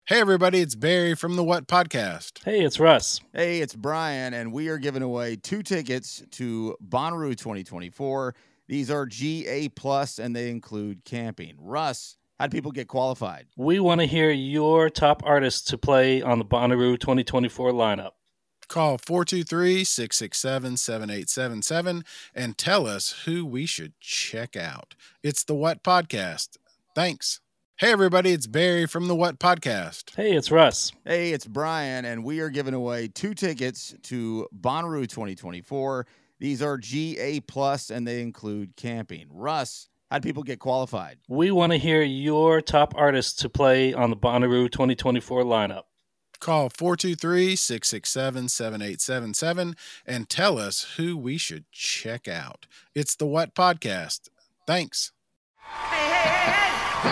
Hey, everybody, it's Barry from the What Podcast. Hey, it's Russ. Hey, it's Brian, and we are giving away 2 tickets to Bonnaroo 2024. These are GA+, and they include camping. Russ, how do people get qualified? We want to hear your top artists to play on the Bonnaroo 2024 lineup. Call 423-667-7877 and tell us who we should check out. It's the What Podcast. Thanks. Hey, everybody, it's Barry from the What Podcast. Hey, it's Russ. Hey, it's Brian, and we are giving away 2 tickets to Bonnaroo 2024. These are GA+, and they include camping. Russ, how do people get qualified? We want to hear your top artists to play on the Bonnaroo 2024 lineup. Call 423-667-7877 and tell us who we should check out. It's the What Podcast. Thanks. Hey.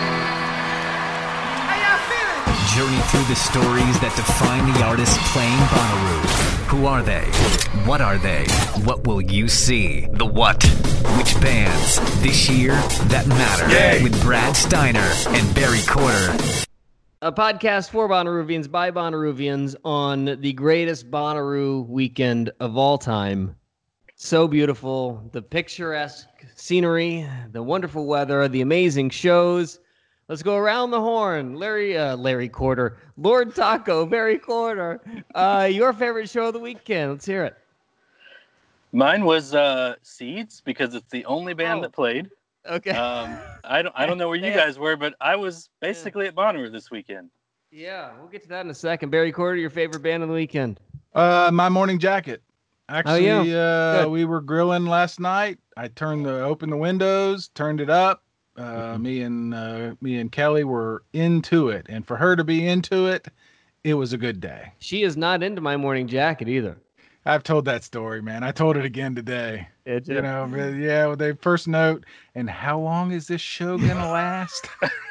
How y'all feeling? Journey through the stories that define the artists playing Bonnaroo. Who are they? What are they? What will you see? The what? Which bands? This year, that matter. Yay. With Brad Steiner and Barry Corder. A podcast for Bonnaroovians by Bonnaroovians on the greatest Bonnaroo weekend of all time. So beautiful. The picturesque scenery, the wonderful weather, the amazing shows. Let's go around the horn. Larry Corder, Lord Taco, Barry Corder. Your favorite show of the weekend. Let's hear it. Mine was Seeds because it's the only band that played. Okay. I don't know where you guys were, but I was basically at Bonnaroo this weekend. Yeah, we'll get to that in a second. Barry Corder, your favorite band of the weekend? My Morning Jacket. Actually, Good. we were grilling last night. I opened the windows, turned it up. Me and Kelly were into it, and for her to be into it, it was a good day. She is not into My Morning Jacket either. I've told that story, man. I told it again today. Did you? You know, but yeah, with the first note, and how long is this show gonna last?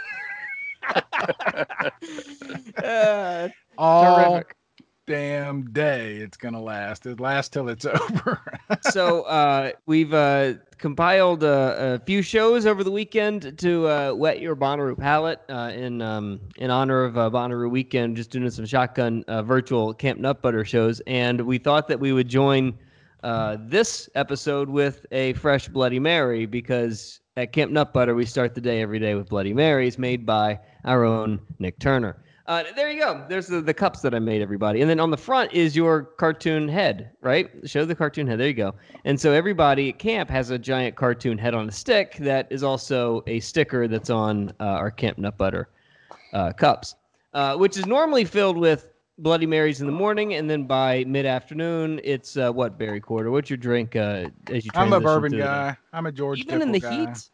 All Terrific. damn day it's gonna last. It lasts till it's over. So we've compiled a few shows over the weekend to whet your Bonnaroo palate in honor of Bonnaroo weekend. Just doing some shotgun virtual Camp Nut Butter shows, and we thought that we would join this episode with a fresh Bloody Mary because at Camp Nut Butter we start the day every day with Bloody Marys made by our own Nick Turner. There you go. There's the cups that I made, everybody. And then on the front is your cartoon head, right? Show the cartoon head. There you go. And so everybody at camp has a giant cartoon head on a stick that is also a sticker that's on our Camp Nut Butter cups, which is normally filled with Bloody Marys in the morning, and then by mid-afternoon, it's what, Barry Corder? What's your drink as you transition I'm a bourbon through guy. I'm a George Even in the Dipple guy. heat?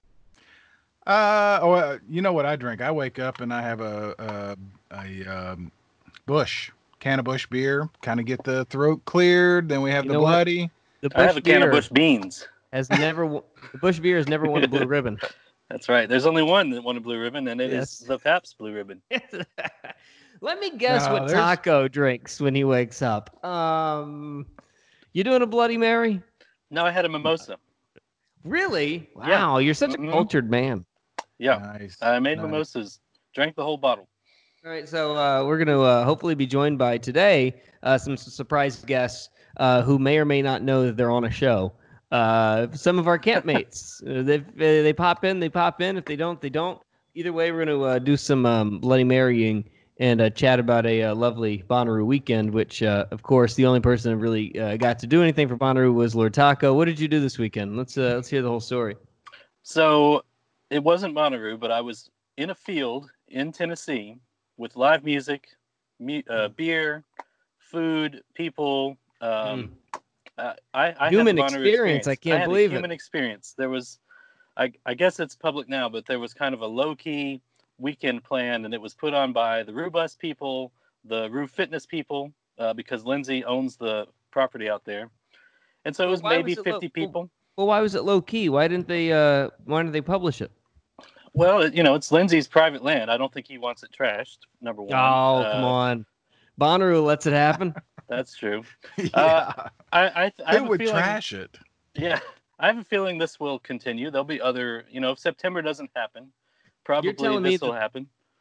You know what I drink? I wake up and I have a Busch, can of Busch beer, kind of get the throat cleared. Then we have You the know what? bloody. The I have a can of beer Bush Beans. the Bush beer has never won a blue ribbon. That's right. There's only one that won a blue ribbon, and it Yes. is the Pabst Blue Ribbon. Let me guess No, what there's- Taco drinks when he wakes up. You doing a Bloody Mary? No, I had a mimosa. Really? Wow, Yeah. you're such a Mhm. cultured man. Yeah, Nice. I made nice. mimosas. Drank the whole bottle. All right, so we're going to hopefully be joined by today some surprise guests who may or may not know that they're on a show. Some of our campmates. They pop in, they pop in. If they don't, they don't. Either way, we're going to do some Bloody Marying and chat about a lovely Bonnaroo weekend, which, of course, the only person that really got to do anything for Bonnaroo was Lord Taco. What did you do this weekend? Let's hear the whole story. So it wasn't Bonnaroo, but I was in a field in Tennessee with live music, beer, food, people. I had Human the Bonnaroo experience. I can't had a believe it. human experience. There was, I guess it's public now, but there was kind of a low-key weekend planned, and it was put on by the Rue Bus people, the Rue Fitness people, because Lindsay owns the property out there. And so it was Why maybe was it 50 people. Well, why was it low key? Why didn't they publish it? Well, it's Lindsay's private land. I don't think he wants it trashed, number one. Oh, come on. Bonnaroo lets it happen. That's true. Yeah. I Who have a would feeling, trash it? Yeah, I have a feeling this will continue. There'll be other, if September doesn't happen, probably telling me this will happen.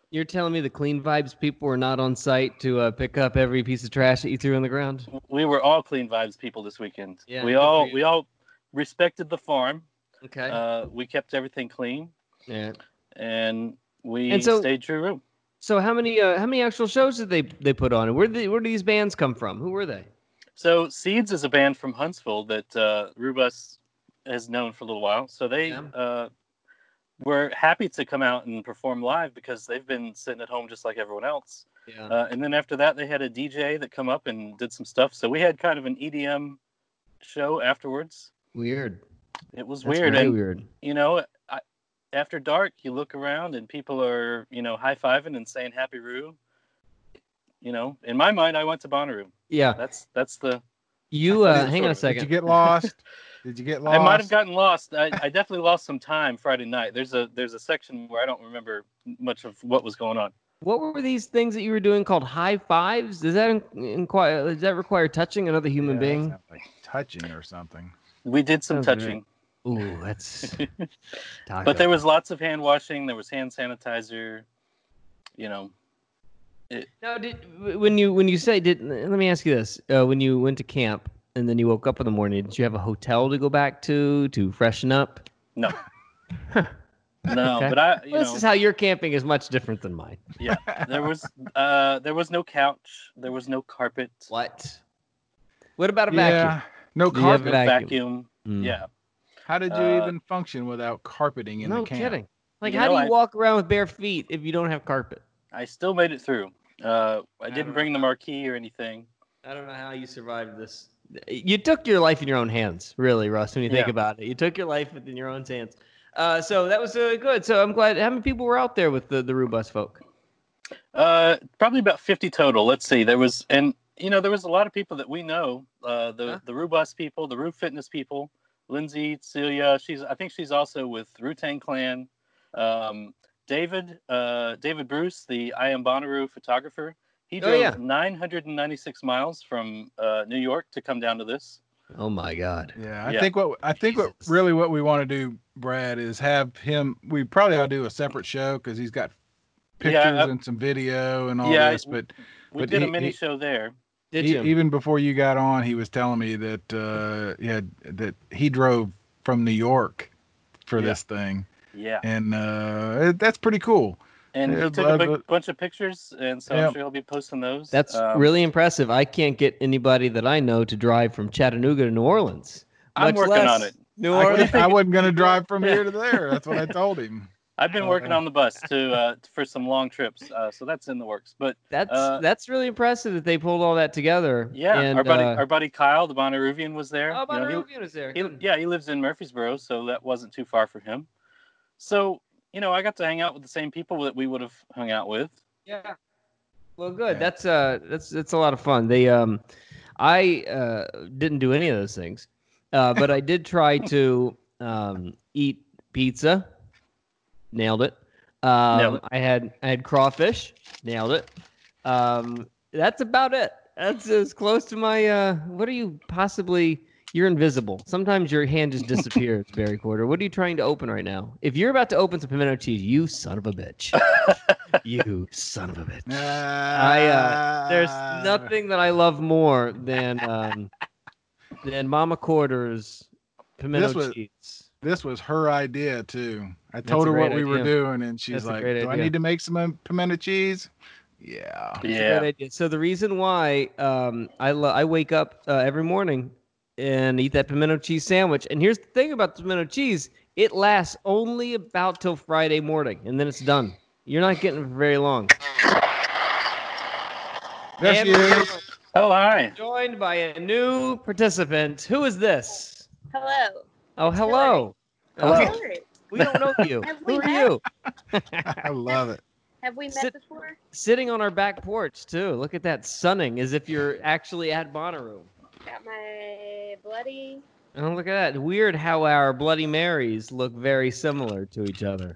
You're telling me the Clean Vibes people were not on site to pick up every piece of trash that you threw on the ground? We were all Clean Vibes people this weekend. Yeah, we good for all you. we all respected the farm. Okay. We kept everything clean, Yeah. and we And so- stayed true. So how many actual shows did they put on? And where do these bands come from? Who were they? So Seeds is a band from Huntsville that Rubus has known for a little while. So they were happy to come out and perform live because they've been sitting at home just like everyone else. Yeah. And then after that, they had a DJ that come up and did some stuff. So we had kind of an EDM show afterwards. Weird. It was That's weird. very And, weird. you know, after dark, you look around and people are, high-fiving and saying Happy Roo. In my mind, I went to Bonnaroo. Yeah. That's the... You hang on a Did second. you get lost? Did you get lost? I might have gotten lost. I definitely lost some time Friday night. There's a section where I don't remember much of what was going on. What were these things that you were doing called high fives? Does that require touching another human Yeah, being? sounds like touching or something. We did some Sounds touching. Ooh, that's. But there was lots of hand washing. There was hand sanitizer. No, when you say let me ask you this: when you went to camp and then you woke up in the morning, did you have a hotel to go back to freshen up? No. No, Okay. but This is how your camping is much different than mine. Yeah, there was no couch. There was no carpet. What? What about a vacuum? Yeah, no Do you have carpet. a Vacuum. Mm. Yeah. How did you even function without carpeting in No the camp? kidding. Like, You how know, do you walk around with bare feet if you don't have carpet? I still made it through. I didn't don't bring the marquee or anything. I don't know how you survived this. You took your life in your own hands, really, Russ, when you think Yeah. about it. You took your life in your own hands. So that was good. So I'm glad. How many people were out there with the Rubus folk? Probably about 50 total. Let's see. There was a lot of people that we know. The Rubus people, the Roo Fitness people, Lindsay, Celia. I think she's also with Wu-Tang Clan. David Bruce, the I Am Bonnaroo photographer. He drove 996 miles from New York to come down to this. Oh my God! Yeah, I think what we want to do, Brad, is have him. We probably ought to do a separate show because he's got pictures and some video and all this. But we did a mini show there. Did you? Even before you got on, he was telling me that that he drove from New York for this thing. Yeah, and that's pretty cool. And he took a bunch of pictures, and so I'm sure he'll be posting those. That's really impressive. I can't get anybody that I know to drive from Chattanooga to New Orleans. I'm working on it. New Orleans. I wasn't going to drive from here to there. That's what I told him. I've been working on the bus for some long trips, so that's in the works. But that's really impressive that they pulled all that together. Yeah, and, our buddy Kyle, the Bonnaroovian, was there. Oh, Bonnaroovian was there. He lives in Murfreesboro, so that wasn't too far for him. So I got to hang out with the same people that we would have hung out with. Yeah. Well, good. Yeah. That's a lot of fun. They I didn't do any of those things, but I did try to eat pizza. Nailed it. I had crawfish. Nailed it. That's about it. That's as close to my. What are you possibly? You're invisible. Sometimes your hand just disappears, Barry Quarter. What are you trying to open right now? If you're about to open some pimento cheese, you son of a bitch. You son of a bitch. There's nothing that I love more than Mama Quarter's pimento cheese. This was her idea too. I told her what we were doing, and she's like, "Do I need to make some pimento cheese?" Yeah. That's a great idea. So the reason why I wake up every morning and eat that pimento cheese sandwich. And here's the thing about the pimento cheese. It lasts only about till Friday morning, and then it's done. You're not getting it for very long. There she is. Oh, hi. Joined by a new participant. Who is this? Hello. Oh, hello. Hello. We don't know you. Who are you? I love it. Have we met before? Sitting on our back porch, too. Look at that sunning as if you're actually at Bonnaroo. Got my bloody. Oh, look at that. Weird how our Bloody Marys look very similar to each other.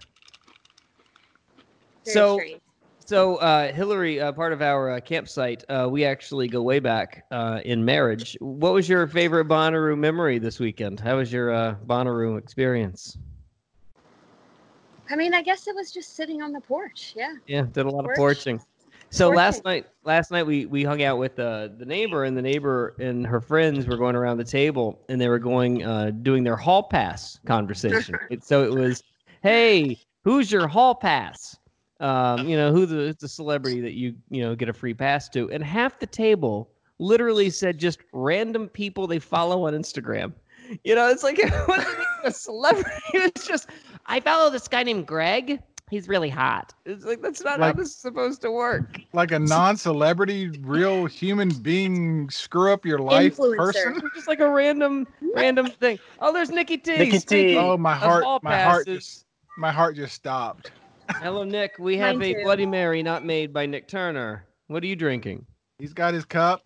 Very strange. So Hillary, part of our campsite, we actually go way back in marriage. What was your favorite Bonnaroo memory this weekend? How was your Bonnaroo experience? I mean, I guess it was just sitting on the porch. Yeah. Yeah, did a lot of Porch. porching. So Porching. last night we hung out with the neighbor, and the neighbor and her friends were going around the table, and they were going doing their hall pass conversation. So it was, hey, who's your hall pass? Who's the celebrity that you get a free pass to? And half the table literally said just random people they follow on Instagram. It's like it wasn't even a celebrity. It's just, I follow this guy named Greg. He's really hot. It's like, that's not how this is supposed to work. Like a non-celebrity, real human being screw up your life Influencer. person. Just like a random thing. Oh, there's Nikki T. Nikki T. Speaking Oh, my of heart, hall my heart passes- just stopped. Hello, Nick. We have Mine a too. Bloody Mary not made by Nick Turner. What are you drinking? He's got his cup.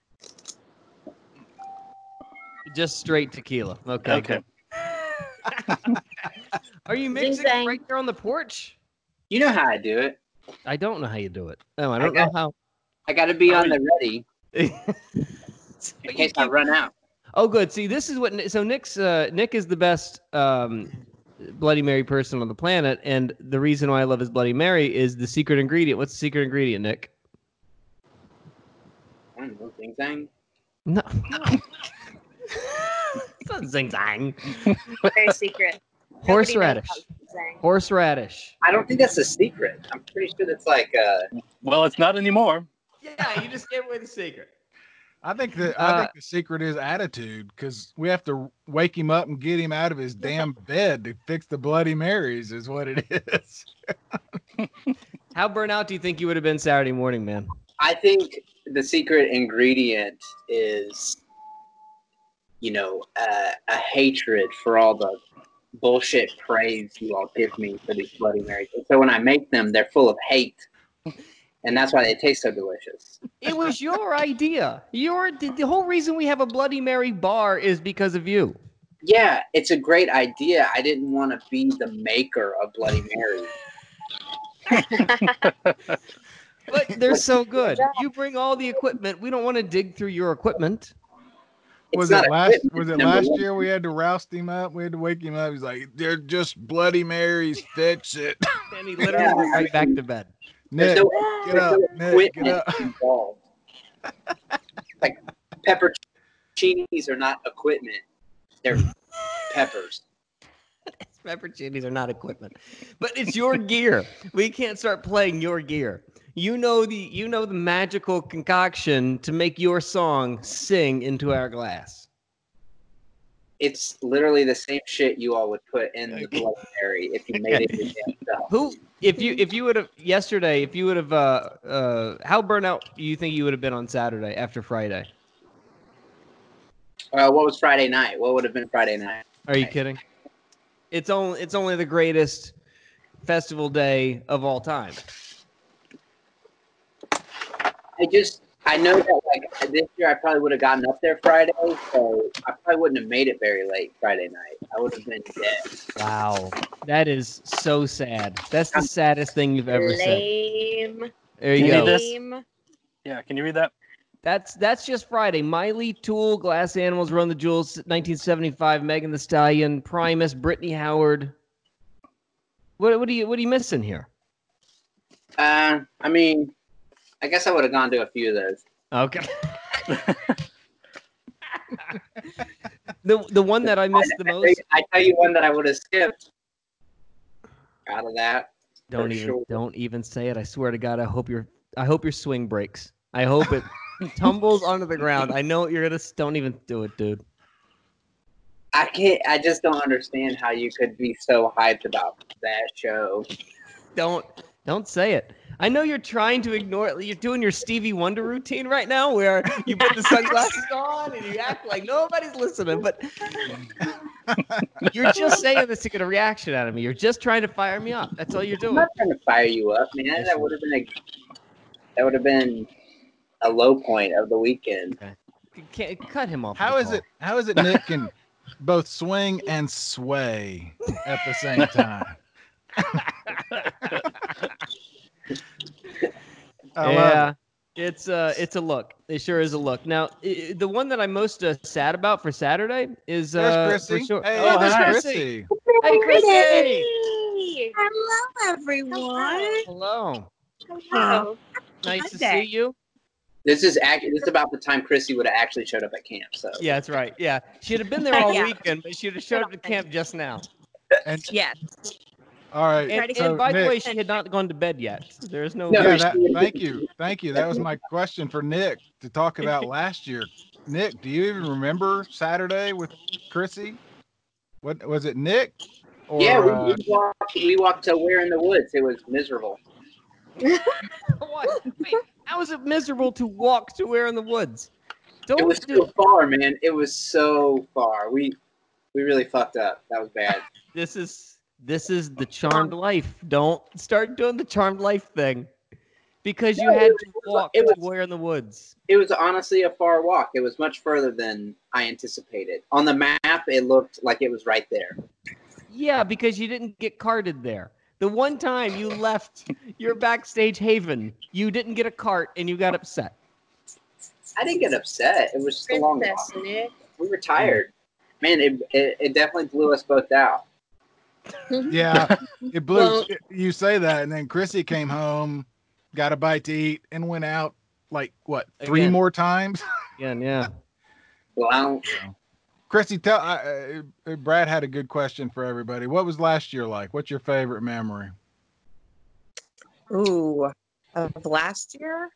Just straight tequila. Okay. Okay. Good. Are you mixing Zing zang. right there on the porch? You know how I do it. I don't know how you do it. No, I don't know how. I got to be on the ready in You case I keep- run out. Oh, good. See, this is what. So Nick is the best Bloody Mary person on the planet, and the reason why I love his Bloody Mary is the secret ingredient. What's the secret ingredient, Nick? I don't know, Zing Zang. No. It's not zing zang. Very secret. Horseradish. Nobody knows how to sing. Horseradish. I don't think that's a secret. I'm pretty sure that's like Well, it's not anymore. Yeah, you just gave away the secret. I think the secret is attitude, because we have to wake him up and get him out of his damn bed to fix the Bloody Marys is what it is. How burnt out do you think you would have been Saturday morning, man? I think the secret ingredient is, a hatred for all the bullshit praise you all give me for these Bloody Marys. And so when I make them, they're full of hate. And that's why they taste so delicious. It was your idea. The whole reason we have a Bloody Mary bar is because of you. Yeah, it's a great idea. I didn't want to be the maker of Bloody Mary. But they're so good. You bring all the equipment. We don't want to dig through your equipment. Was not it equipment, number last one. year we had to roust him up? We had to wake him up. He's like, they're just Bloody Marys. Fix it. And he literally went right back to bed. There's Nick, no, get up. there's no Nick, get equipment up. involved. Like pepperoncinis are not equipment; they're peppers. Pepperoncinis are not equipment, but it's your gear. We can't start playing your gear. You know the magical concoction to make your song sing into our glass. It's literally the same shit you all would put in the Bloody Mary if you made it yourself. Who, if you would have yesterday, if you would have, how burnt out do you think you would have been on Saturday after Friday? What was Friday night? What would have been Friday night? Are you kidding? It's only the greatest festival day of all time. I know that like this year I probably would have gotten up there Friday, so I probably wouldn't have made it very late Friday night. I would have been dead. Wow, that is so sad. That's the saddest thing you've ever said. Lame. There you You go. need this? Lame. Yeah, can you read that? That's just Friday. Miley, Tool, Glass Animals, Run the Jewels, 1975, Megan Thee Stallion, Primus, Brittany Howard. What are you missing here? I mean, I guess I would have gone to a few of those. Okay. the one that I missed the most. I tell you one that I would have skipped. Out of that. Don't for even sure. don't even say it. I swear to God, I hope your swing breaks. I hope it tumbles onto the ground. I know what you're gonna. Don't even do it, dude. I can't. I just don't understand how you could be so hyped about that show. Don't say it. I know you're trying to ignore it. You're doing your Stevie Wonder routine right now where you put the sunglasses on and you act like nobody's listening, but you're just saying this to get a reaction out of me. You're just trying to fire me up. That's all you're I'm doing. not trying to fire you up, man. That would have been a low point of the weekend. You can't cut him off. How is it Nick can both swing and sway at the same time? Yeah, it's a look. It sure is a look. Now, the one that I'm most sad about for Saturday is There's for Chrissy. sure. Hey, Oh, there's there's Chrissy. Hey, Chrissy! Yay! Hello, everyone. Hello. Hello. Nice to Monday. see you. This is about the time Chrissy would have actually showed up at camp. So Yeah, that's right. Yeah, she'd have been there all Yeah. weekend, but she'd have showed up to camp just now. And Yes. all right. Try to so And by the Nick, way, she had not gone to bed yet. There's no. No, yeah, she- thank you. That was my question for Nick to talk about last year. Nick, do you even remember Saturday with Chrissy? What was it, Nick? Or, yeah, we walked to Where in the Woods. It was miserable. What? Wait, how is it miserable to walk to Where in the Woods? Don't It was do- so far, man. It was so far. We really fucked up. That was bad. This is the charmed life. Don't start doing the charmed life thing. Because you No, had it to was- walk it was- to Where in the Woods. It was honestly a far walk. It was much further than I anticipated. On the map, it looked like it was right there. Yeah, because you didn't get carded there. The one time you left your backstage haven, you didn't get a cart and you got upset. I didn't get upset. It was just a long Princess walk. Nick. We were tired. Man, it definitely blew us both out. yeah, it blew. Well- You say that, and then Chrissy came home, got a bite to eat, and went out like what 3 Again. more times. Again, yeah. Well, I don't. Chrissy, Brad had a good question for everybody. What was last year like? What's your favorite memory? Ooh, of last year.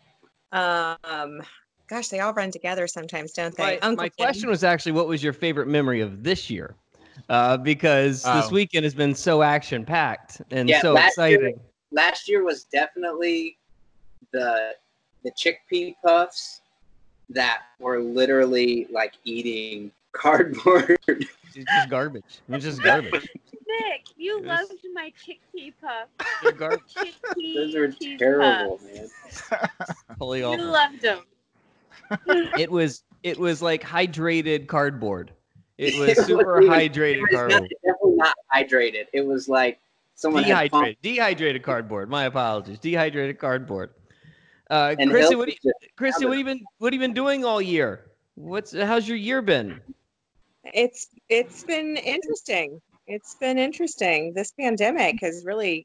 Gosh, they all run together sometimes, don't they? My question was actually, what was your favorite memory of this year? Because this Oh. weekend has been so action packed and Yeah, so last year- exciting. Last year was definitely the chickpea puffs that were literally like eating cardboard. It's just garbage. It was just garbage. Nick, you Yes. loved my chickpea puff. They're garbage. Chickpea Those are cheese terrible, puffs. man. Totally You awful. loved them. It was like hydrated cardboard. It It was wasn't super even- hydrated It was cardboard. definitely not hydrated. It was like someone had pumped. Dehydrated cardboard. My apologies. Dehydrated cardboard. And Chrissy, Hill what was just Chrissy, what have you been doing all year? How's your year been? It's been interesting. It's been interesting. This pandemic has really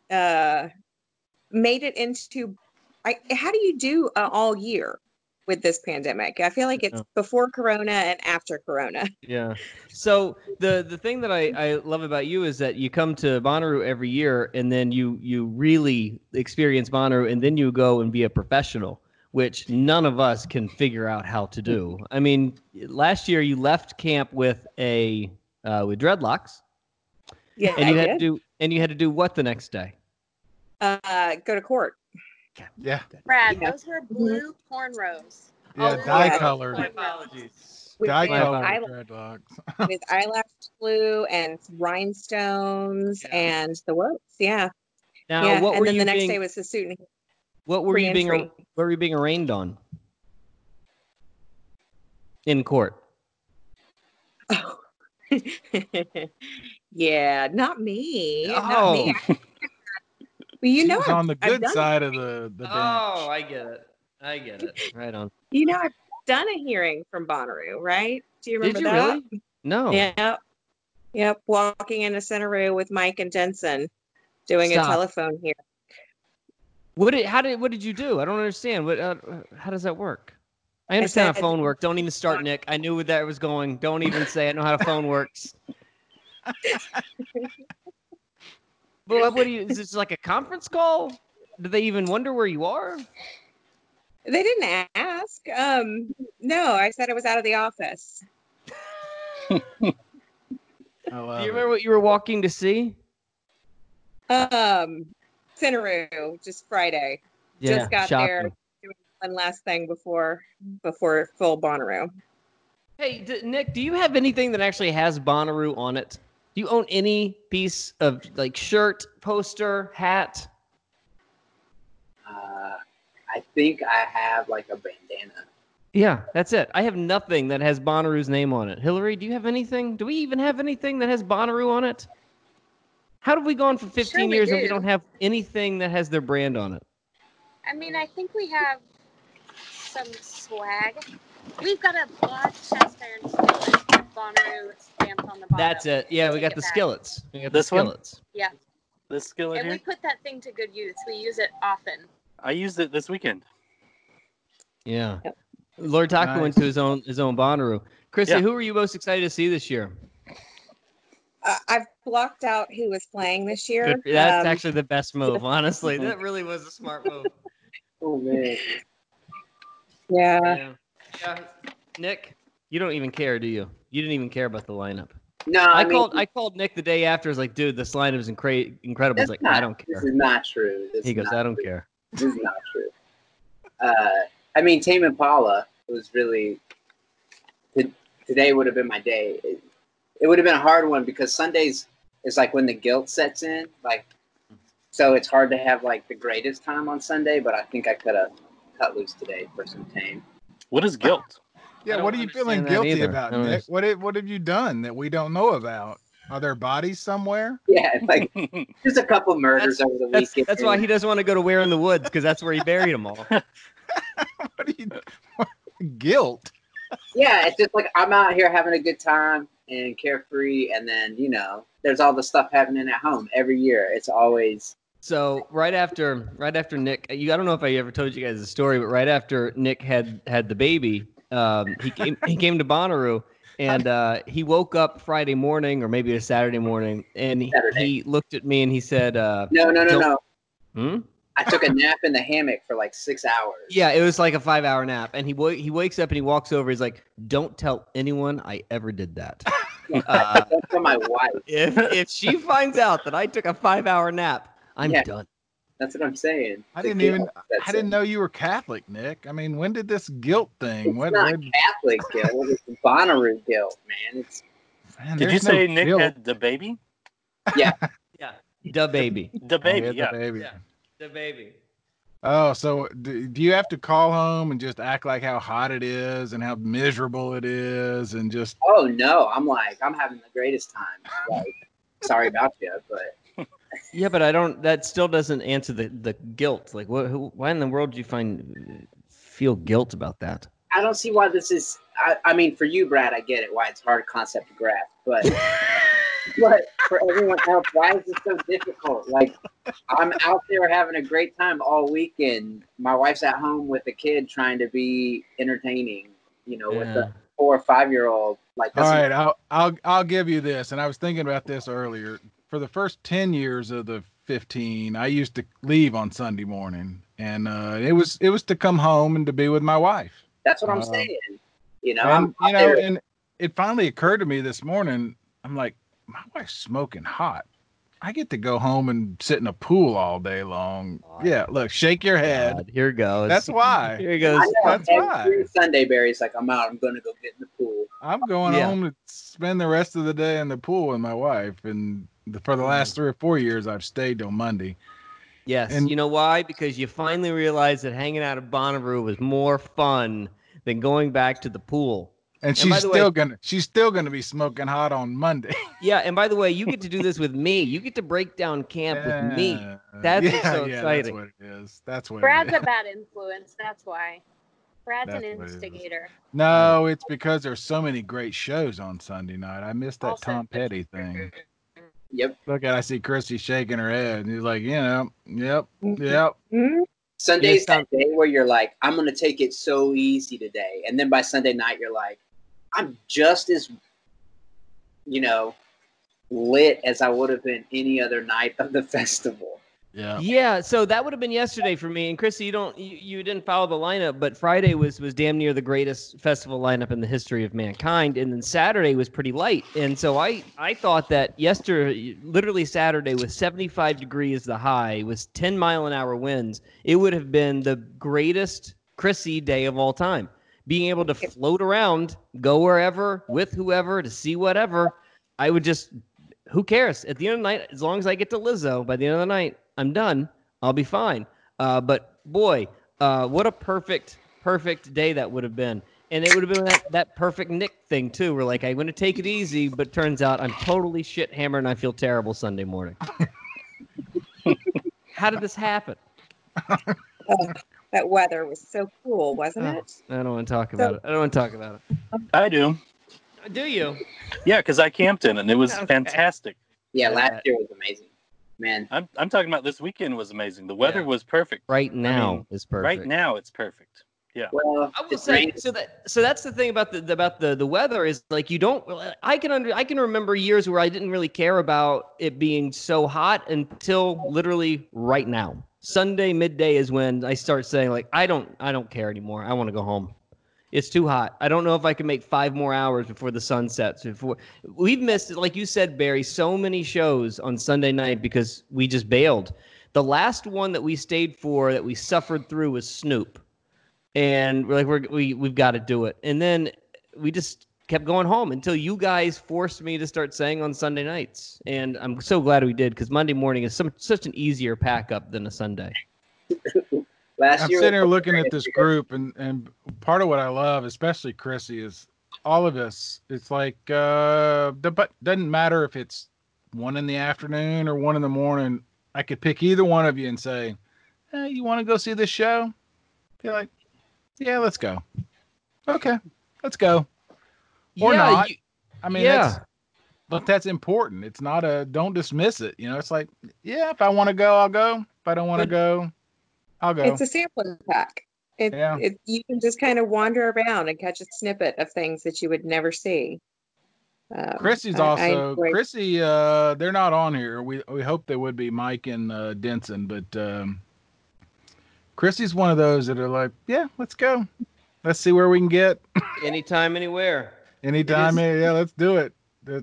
made it into. How do you do all year with this pandemic? I feel like it's before Corona and after Corona. Yeah. So the thing that I love about you is that you come to Bonnaroo every year, and then you really experience Bonnaroo, and then you go and be a professional, which none of us can figure out how to do. I mean, last year you left camp with with dreadlocks, Yeah, and you I had to do what the next day? go to court. Yeah, Brad, Yeah. those were blue cornrows. yeah, Oh, dye yeah. colored, apologies. With dye my colored eyelash- dreadlocks. with eyelash glue and rhinestones and the works. Yeah, Now, yeah. what And were then you the next being? day was the suit and What were you being? pre-entry. What were you being arraigned on? In court. Oh. Yeah, not me. Not Oh. me. Well, you She know, was on the I've good done, side of the bench. Oh, I get it. I get it. Right on. you know, I've done a hearing from Bonnaroo, right? Do you remember Did you that? really? No. Yep. Yep. Walking into Centeroo with Mike and Jensen, doing Stop. a telephone here. What did you do? I don't understand. How does that work? I understand how said- phone works. Don't even start, Nick. I knew where that was going. Don't even say I know how a phone works. But what do you? Is this like a conference call? Do they even wonder where you are? They didn't ask. No, I said I was out of the office. I Do love you it. remember what you were walking to see? Centeroo, just Friday. Just got there, doing one last thing before full Bonnaroo. Hey, Nick, do you have anything that actually has Bonnaroo on it? Do you own any piece of like shirt, poster, hat? I think I have like a bandana. Yeah, that's it. I have nothing that has Bonnaroo's name on it. Hillary, do you have anything? Do we even have anything that has Bonnaroo on it? How have we gone for 15 Sure we years and we do. don't have anything that has their brand on it? I mean, I think we have some swag. We've got a black cast iron skillet with Bonnaroo stamped on the bottom. That's it. Yeah, we got Take the back. skillets. We got This the one? skillets. Yeah. This skillet And here. we put that thing to good use. We use it often. I used it this weekend. Yeah. Lord Taco went to his own Bonnaroo. Chrissy, Yeah. who are you most excited to see this year? I've blocked out who was playing this year. That's actually the best move, honestly. That really was a smart move. Oh man. Yeah. Yeah. Nick, you don't even care, do you? You didn't even care about the lineup. No, I mean, called Nick the day after. I was like, dude, this lineup is incredible. He's that's like, not, I don't care. This is not true. This He is goes, not I don't true. care. This is not true. I mean, Tame Impala was really. Today would have been my day. It would have been a hard one because Sundays is like when the guilt sets in. Like, so it's hard to have like the greatest time on Sunday. But I think I could have cut loose today for some Tame. What is guilt? Yeah, don't what are you feeling understand that guilty either. about, I don't Nick? What have you done that we don't know about? Are there bodies somewhere? Yeah, it's like there's a couple murders over the weekend. That's why he doesn't want to go to Where in the Woods, because that's where he buried them all. What are you guilt? Yeah, it's just like I'm out here having a good time and carefree, and then there's all the stuff happening at home every year. It's always So right after Nick, I don't know if I ever told you guys the story, but right after Nick had the baby, he came to Bonnaroo, and he woke up Friday morning or maybe a Saturday morning, and he looked at me and he said, no. Hmm? I took a nap in the hammock for like 6 hours. Yeah, it was like a 5-hour nap, and he wakes up and he walks over. He's like, "Don't tell anyone I ever did that." That's for my wife. If she finds out that I took a 5-hour nap, I'm done. That's what I'm saying. I didn't know you were Catholic, Nick. I mean, when did this guilt thing? It's not Catholic guilt. It's Bonnaroo guilt, man. Did you say Nick had the baby? Yeah. Yeah. The baby. The baby, The baby. Yeah. The baby. Oh, so do you have to call home and just act like how hot it is and how miserable it is and just... Oh, no. I'm having the greatest time. Like, sorry about you, but... Yeah, but that still doesn't answer the guilt. Like, why in the world do you feel guilt about that? I don't see why this is... I mean, for you, Brad, I get it, why it's a hard concept to grasp, but... But for everyone else, why is this so difficult? Like, I'm out there having a great time all weekend. My wife's at home with a kid trying to be entertaining, with a 4 or 5-year-old. Like, all right, I'll give you this. And I was thinking about this earlier. For the first 10 years of the 15, I used to leave on Sunday morning, and it was to come home and to be with my wife. That's what I'm saying. And it finally occurred to me this morning. I'm like, my wife's smoking hot. I get to go home and sit in a pool all day long. Yeah, look, shake your head. God, here goes. That's why. Here goes. That's why. Sunday, Barry's like, I'm out. I'm going to go get in the pool. I'm going home to spend the rest of the day in the pool with my wife. And for the last 3 or 4 years, I've stayed till Monday. Yes. And you know why? Because you finally realized that hanging out at Bonnaroo was more fun than going back to the pool. And she's still gonna be smoking hot on Monday. Yeah, and by the way, you get to do this with me. You get to break down camp with me. That's what's so exciting. That's what it is. That's what Brad's it is. a bad influence. That's why. Brad's an instigator. No, it's because there's so many great shows on Sunday night. I missed that Tom Petty thing. Yep. Look at I see Christy shaking her head. And he's like, yep. Sunday's that day where you're like, I'm going to take it so easy today. And then by Sunday night, you're like, I'm just as, lit as I would have been any other night of the festival. Yeah. Yeah. So that would have been yesterday for me. And Chrissy, you didn't follow the lineup, but Friday was damn near the greatest festival lineup in the history of mankind. And then Saturday was pretty light. And so I thought that literally Saturday with 75 degrees the high, with 10-mile-an-hour winds, it would have been the greatest Chrissy day of all time. Being able to float around, go wherever, with whoever, to see whatever, I would just, who cares? At the end of the night, as long as I get to Lizzo, by the end of the night, I'm done. I'll be fine. But boy, what a perfect day that would have been. And it would have been that perfect Nick thing too. We're like, I'm going to take it easy, but turns out I'm totally shit hammered and I feel terrible Sunday morning. How did this happen? That weather was so cool, wasn't it? I don't want to talk about it. I do. Do you? Yeah, because I camped in it and it was fantastic. Yeah, last year was amazing. Man, I'm talking about this weekend was amazing. The weather was perfect. Right now is perfect. Right now it's perfect. Yeah. well, I will say so that's the thing about the weather is like you don't. I can remember years where I didn't really care about it being so hot until literally right now. Sunday midday is when I start saying like I don't care anymore. I want to go home. It's too hot. I don't know if I can make 5 more hours before the sun sets. We've missed, like you said, Barry, so many shows on Sunday night because we just bailed. The last one that we stayed for that we suffered through was Snoop. And we're like, we've got to do it. And then we just kept going home until you guys forced me to start saying on Sunday nights. And I'm so glad we did because Monday morning is such an easier pack up than a Sunday. last I'm year sitting here looking at this group, and part of what I love, especially Chrissy, is all of us. It's like doesn't matter if it's 1 PM or 1 AM. I could pick either one of you and say, "Hey, you want to go see this show?" You're like, "Yeah, let's go." Okay, let's go. Or not. I mean, that's important. It's not don't dismiss it. It's like, yeah, if I want to go, I'll go. If I don't want to go, I'll go. It's a sampling pack. You can just kind of wander around and catch a snippet of things that you would never see. Chrissy's Chrissy, they're not on here. We hope they would be, Mike and Denson, but Chrissy's one of those that are like, yeah, let's go. Let's see where we can get. Anytime, anywhere. Anytime, yeah, let's do it.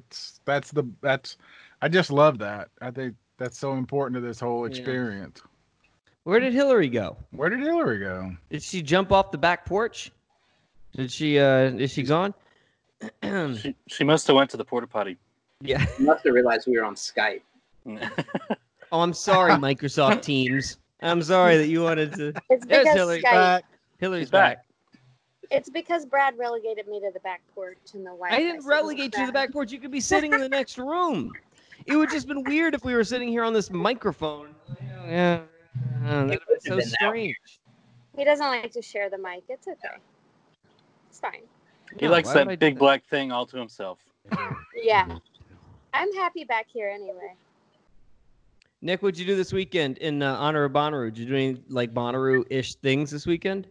I just love that. I think that's so important to this whole experience. Where did Hillary go? Did she jump off the back porch? Is she gone? She must have went to the porta potty. Yeah. She must have realized we were on Skype. Oh, I'm sorry, Microsoft Teams. I'm sorry that you wanted to. It's because Hillary. Skype. Hillary's back. It's because Brad relegated me to the back porch and the Wi-Fi. I didn't relegate you to the back porch. You could be sitting in the next room. It would just been weird if we were sitting here on this microphone. Yeah. That would have been so strange. He doesn't like to share the mic. It's okay. It's fine. He likes that big black thing all to himself. Yeah. I'm happy back here anyway. Nick, what'd you do this weekend in honor of Bonnaroo? Did you do any like Bonnaroo-ish things this weekend?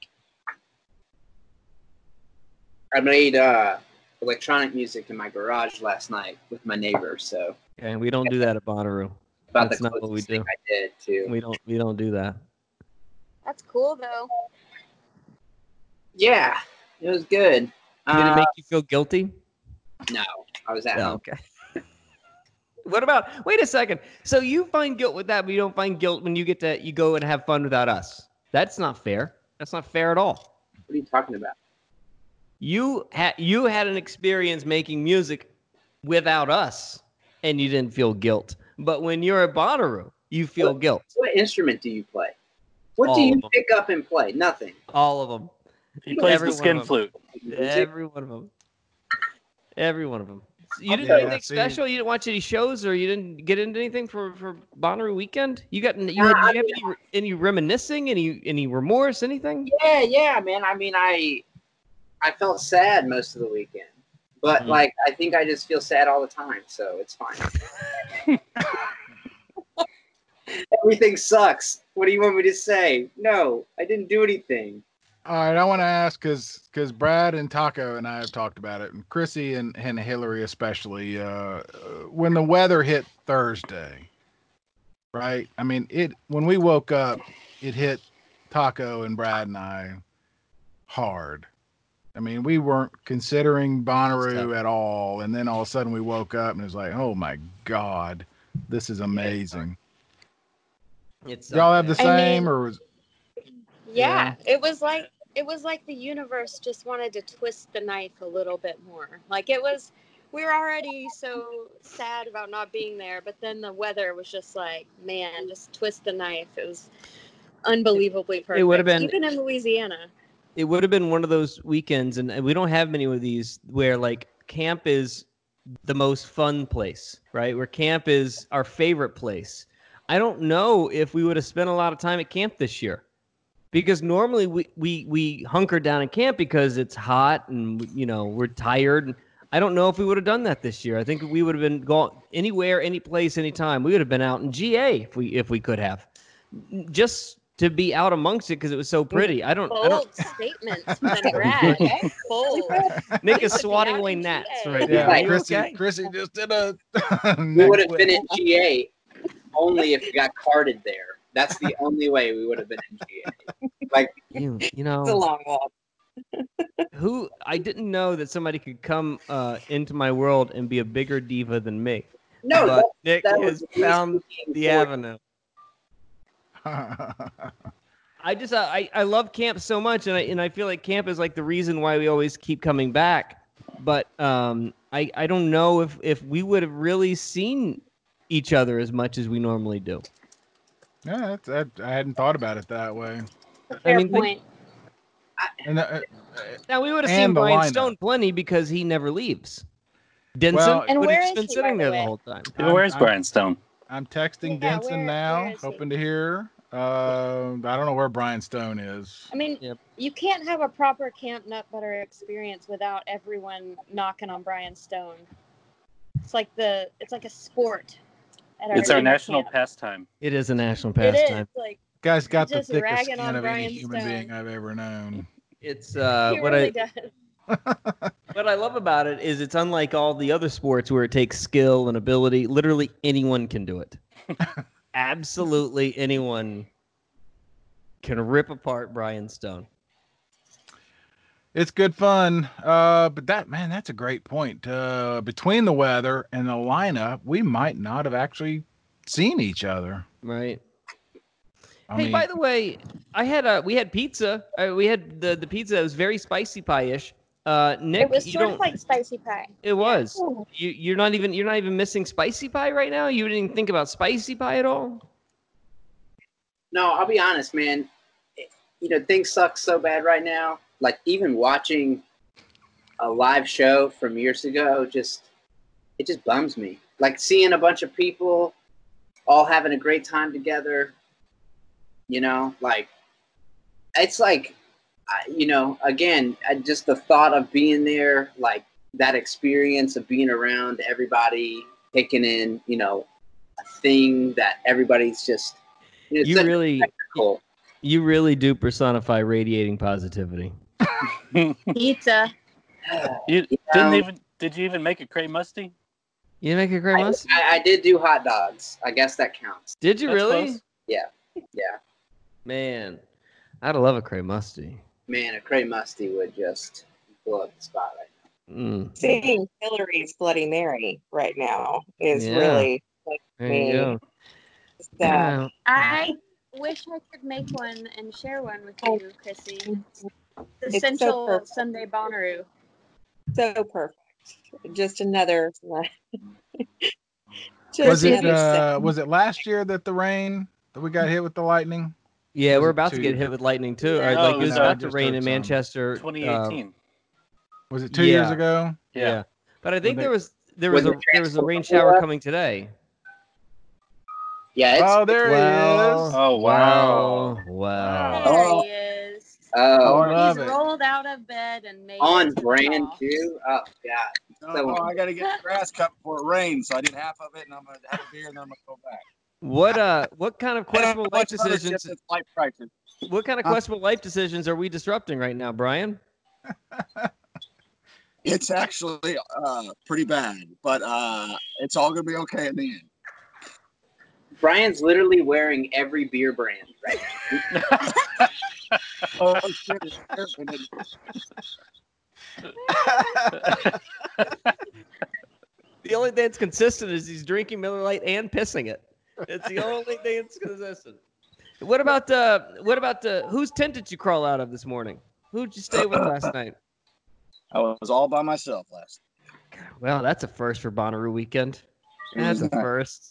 I made electronic music in my garage last night with my neighbor. So okay, we don't do that at Bonnaroo. That's not what we do. I did too. We don't do that. That's cool though. Yeah, it was good. Did it make you feel guilty? No, I was at home. Okay. What about? Wait a second. So you find guilt with that, but you don't find guilt when you go and have fun without us. That's not fair. That's not fair at all. What are you talking about? You had an experience making music without us, and you didn't feel guilt. But when you're at Bonnaroo, you feel guilt. What instrument do you play? What do you pick up and play? Nothing. All of them. He plays the skin flute. Every one of them. Every one of them. You didn't do anything special? You didn't watch any shows, or you didn't get into anything for Bonnaroo weekend? Did you have any reminiscing, any remorse, anything? Yeah, man. I mean, I felt sad most of the weekend, but like I think I just feel sad all the time, so it's fine. Everything sucks. What do you want me to say? No, I didn't do anything. All right, I want to ask because Brad and Taco and I have talked about it, and Chrissy and Hillary especially. When the weather hit Thursday, right? I mean, when we woke up, it hit Taco and Brad and I hard. I mean, we weren't considering Bonnaroo at all, and then all of a sudden we woke up and it was like, oh my God, this is amazing. Y'all have the same, or was? Yeah, it was like the universe just wanted to twist the knife a little bit more. Like we were already so sad about not being there, but then the weather was just like, man, just twist the knife. It was unbelievably perfect. It would have been even in Louisiana. It would have been one of those weekends, and we don't have many of these where like camp is the most fun place, right? Where camp is our favorite place. I don't know if we would have spent a lot of time at camp this year. Because normally we hunker down in camp because it's hot and we're tired. I don't know if we would have done that this year. I think we would have been going anywhere, any place, anytime. We would have been out in GA if we could have, just to be out amongst it because it was so pretty. I don't. Bold statements from Brad. Bold. Nick is swatting away gnats right now. Yeah, Are you Chrissy, okay? Chrissy just did a. We would have been in GA only if we got carded there. That's the only way we would have been in GA. Like, You It's a know long walk. who? I didn't know that somebody could come into my world and be a bigger diva than me. no, But that, Nick that has was found the for- avenue. I love camp so much, and I feel like camp is like the reason why we always keep coming back. But I don't know if we would have really seen each other as much as we normally do. Yeah, I hadn't thought about it that way. Fair mean, point. And Now we would have And seen the Brian lineup. Stone plenty because he never leaves. Denson Well- And would where have is been he, sitting by there the the way? whole time. Where's I'm- Brian Stone? I'm texting Yeah, Denson where now, is he? hoping to hear. I don't know where Brian Stone is. I mean, Yep. you can't have a proper Camp Nut Butter experience without everyone knocking on Brian Stone. It's like a sport. At It's our summer national camp. pastime. It is a national It is pastime. like Guy's got the Just thickest ragging skin on of any Brian human Stone. being I've ever known. It's he what really I does. what I love about it is it's unlike all the other sports where it takes skill and ability. Literally anyone can do it. Absolutely anyone can rip apart Brian Stone. It's good fun. But that's a great point. Between the weather and the lineup, we might not have actually seen each other. Right. I Hey, mean, by the way, we had pizza. We had the pizza that was very spicy pie-ish. Nick, It was you sort don't. of like spicy pie. It was. You're not even missing spicy pie right now. You didn't think about spicy pie at all. No, I'll be honest, man. Things suck so bad right now. Like, even watching a live show from years ago, it just bums me. Like, seeing a bunch of people all having a great time together, like, it's like, again, just the thought of being there, like, that experience of being around everybody, taking in, a thing that everybody's just, it's You such a really, spectacle. you really do personify radiating positivity. Pizza. You know? Did you even make a Cray Musty? You make a great mustard? I did do hot dogs. I guess that counts. Did you That's really? close. Yeah. Man, I'd love a Cray Musty. Man, a Cray Musty would just blow up the spot right Mm, Seeing Hillary's Bloody Mary right now is Yeah. really there you go. sad. Yeah. I wish I could make one and share one with you, Chrissy. It's Essential so perfect. Sunday Bonnaroo. So perfect. Just another. was it another was it last year that we got hit with the lightning? Yeah, Was we're it about to two get years? hit with lightning too. Yeah. Or, No, like it it was was, about to just rain heard in some. Manchester. 2018. Was it 2 years Yeah. ago? Yeah. But I think they- there was Was it a rain transfer shower before? coming today. now. Yeah, it's Oh, there he is. Oh wow. Wow. There Oh. he is. I He's love He's it. rolled out of bed and made on it to the brand call. too. Oh God. No, I got to get the grass cut before it rains, so I did half of it, and I'm gonna have a beer, and then I'm gonna go back. What kind of questionable life Bunch of other decisions? shit that's life crisis. What kind of questionable life decisions are we disrupting right now, Brian? It's actually pretty bad, but it's all gonna be okay in the end. Brian's literally wearing every beer brand right now. Oh shit! It's happening. The only thing that's consistent is he's drinking Miller Lite and pissing it. It's the only thing that's consistent. What about whose tent did you crawl out of this morning? Who'd you stay with last night? I was all by myself last. Well, that's a first for Bonnaroo weekend. That's a first.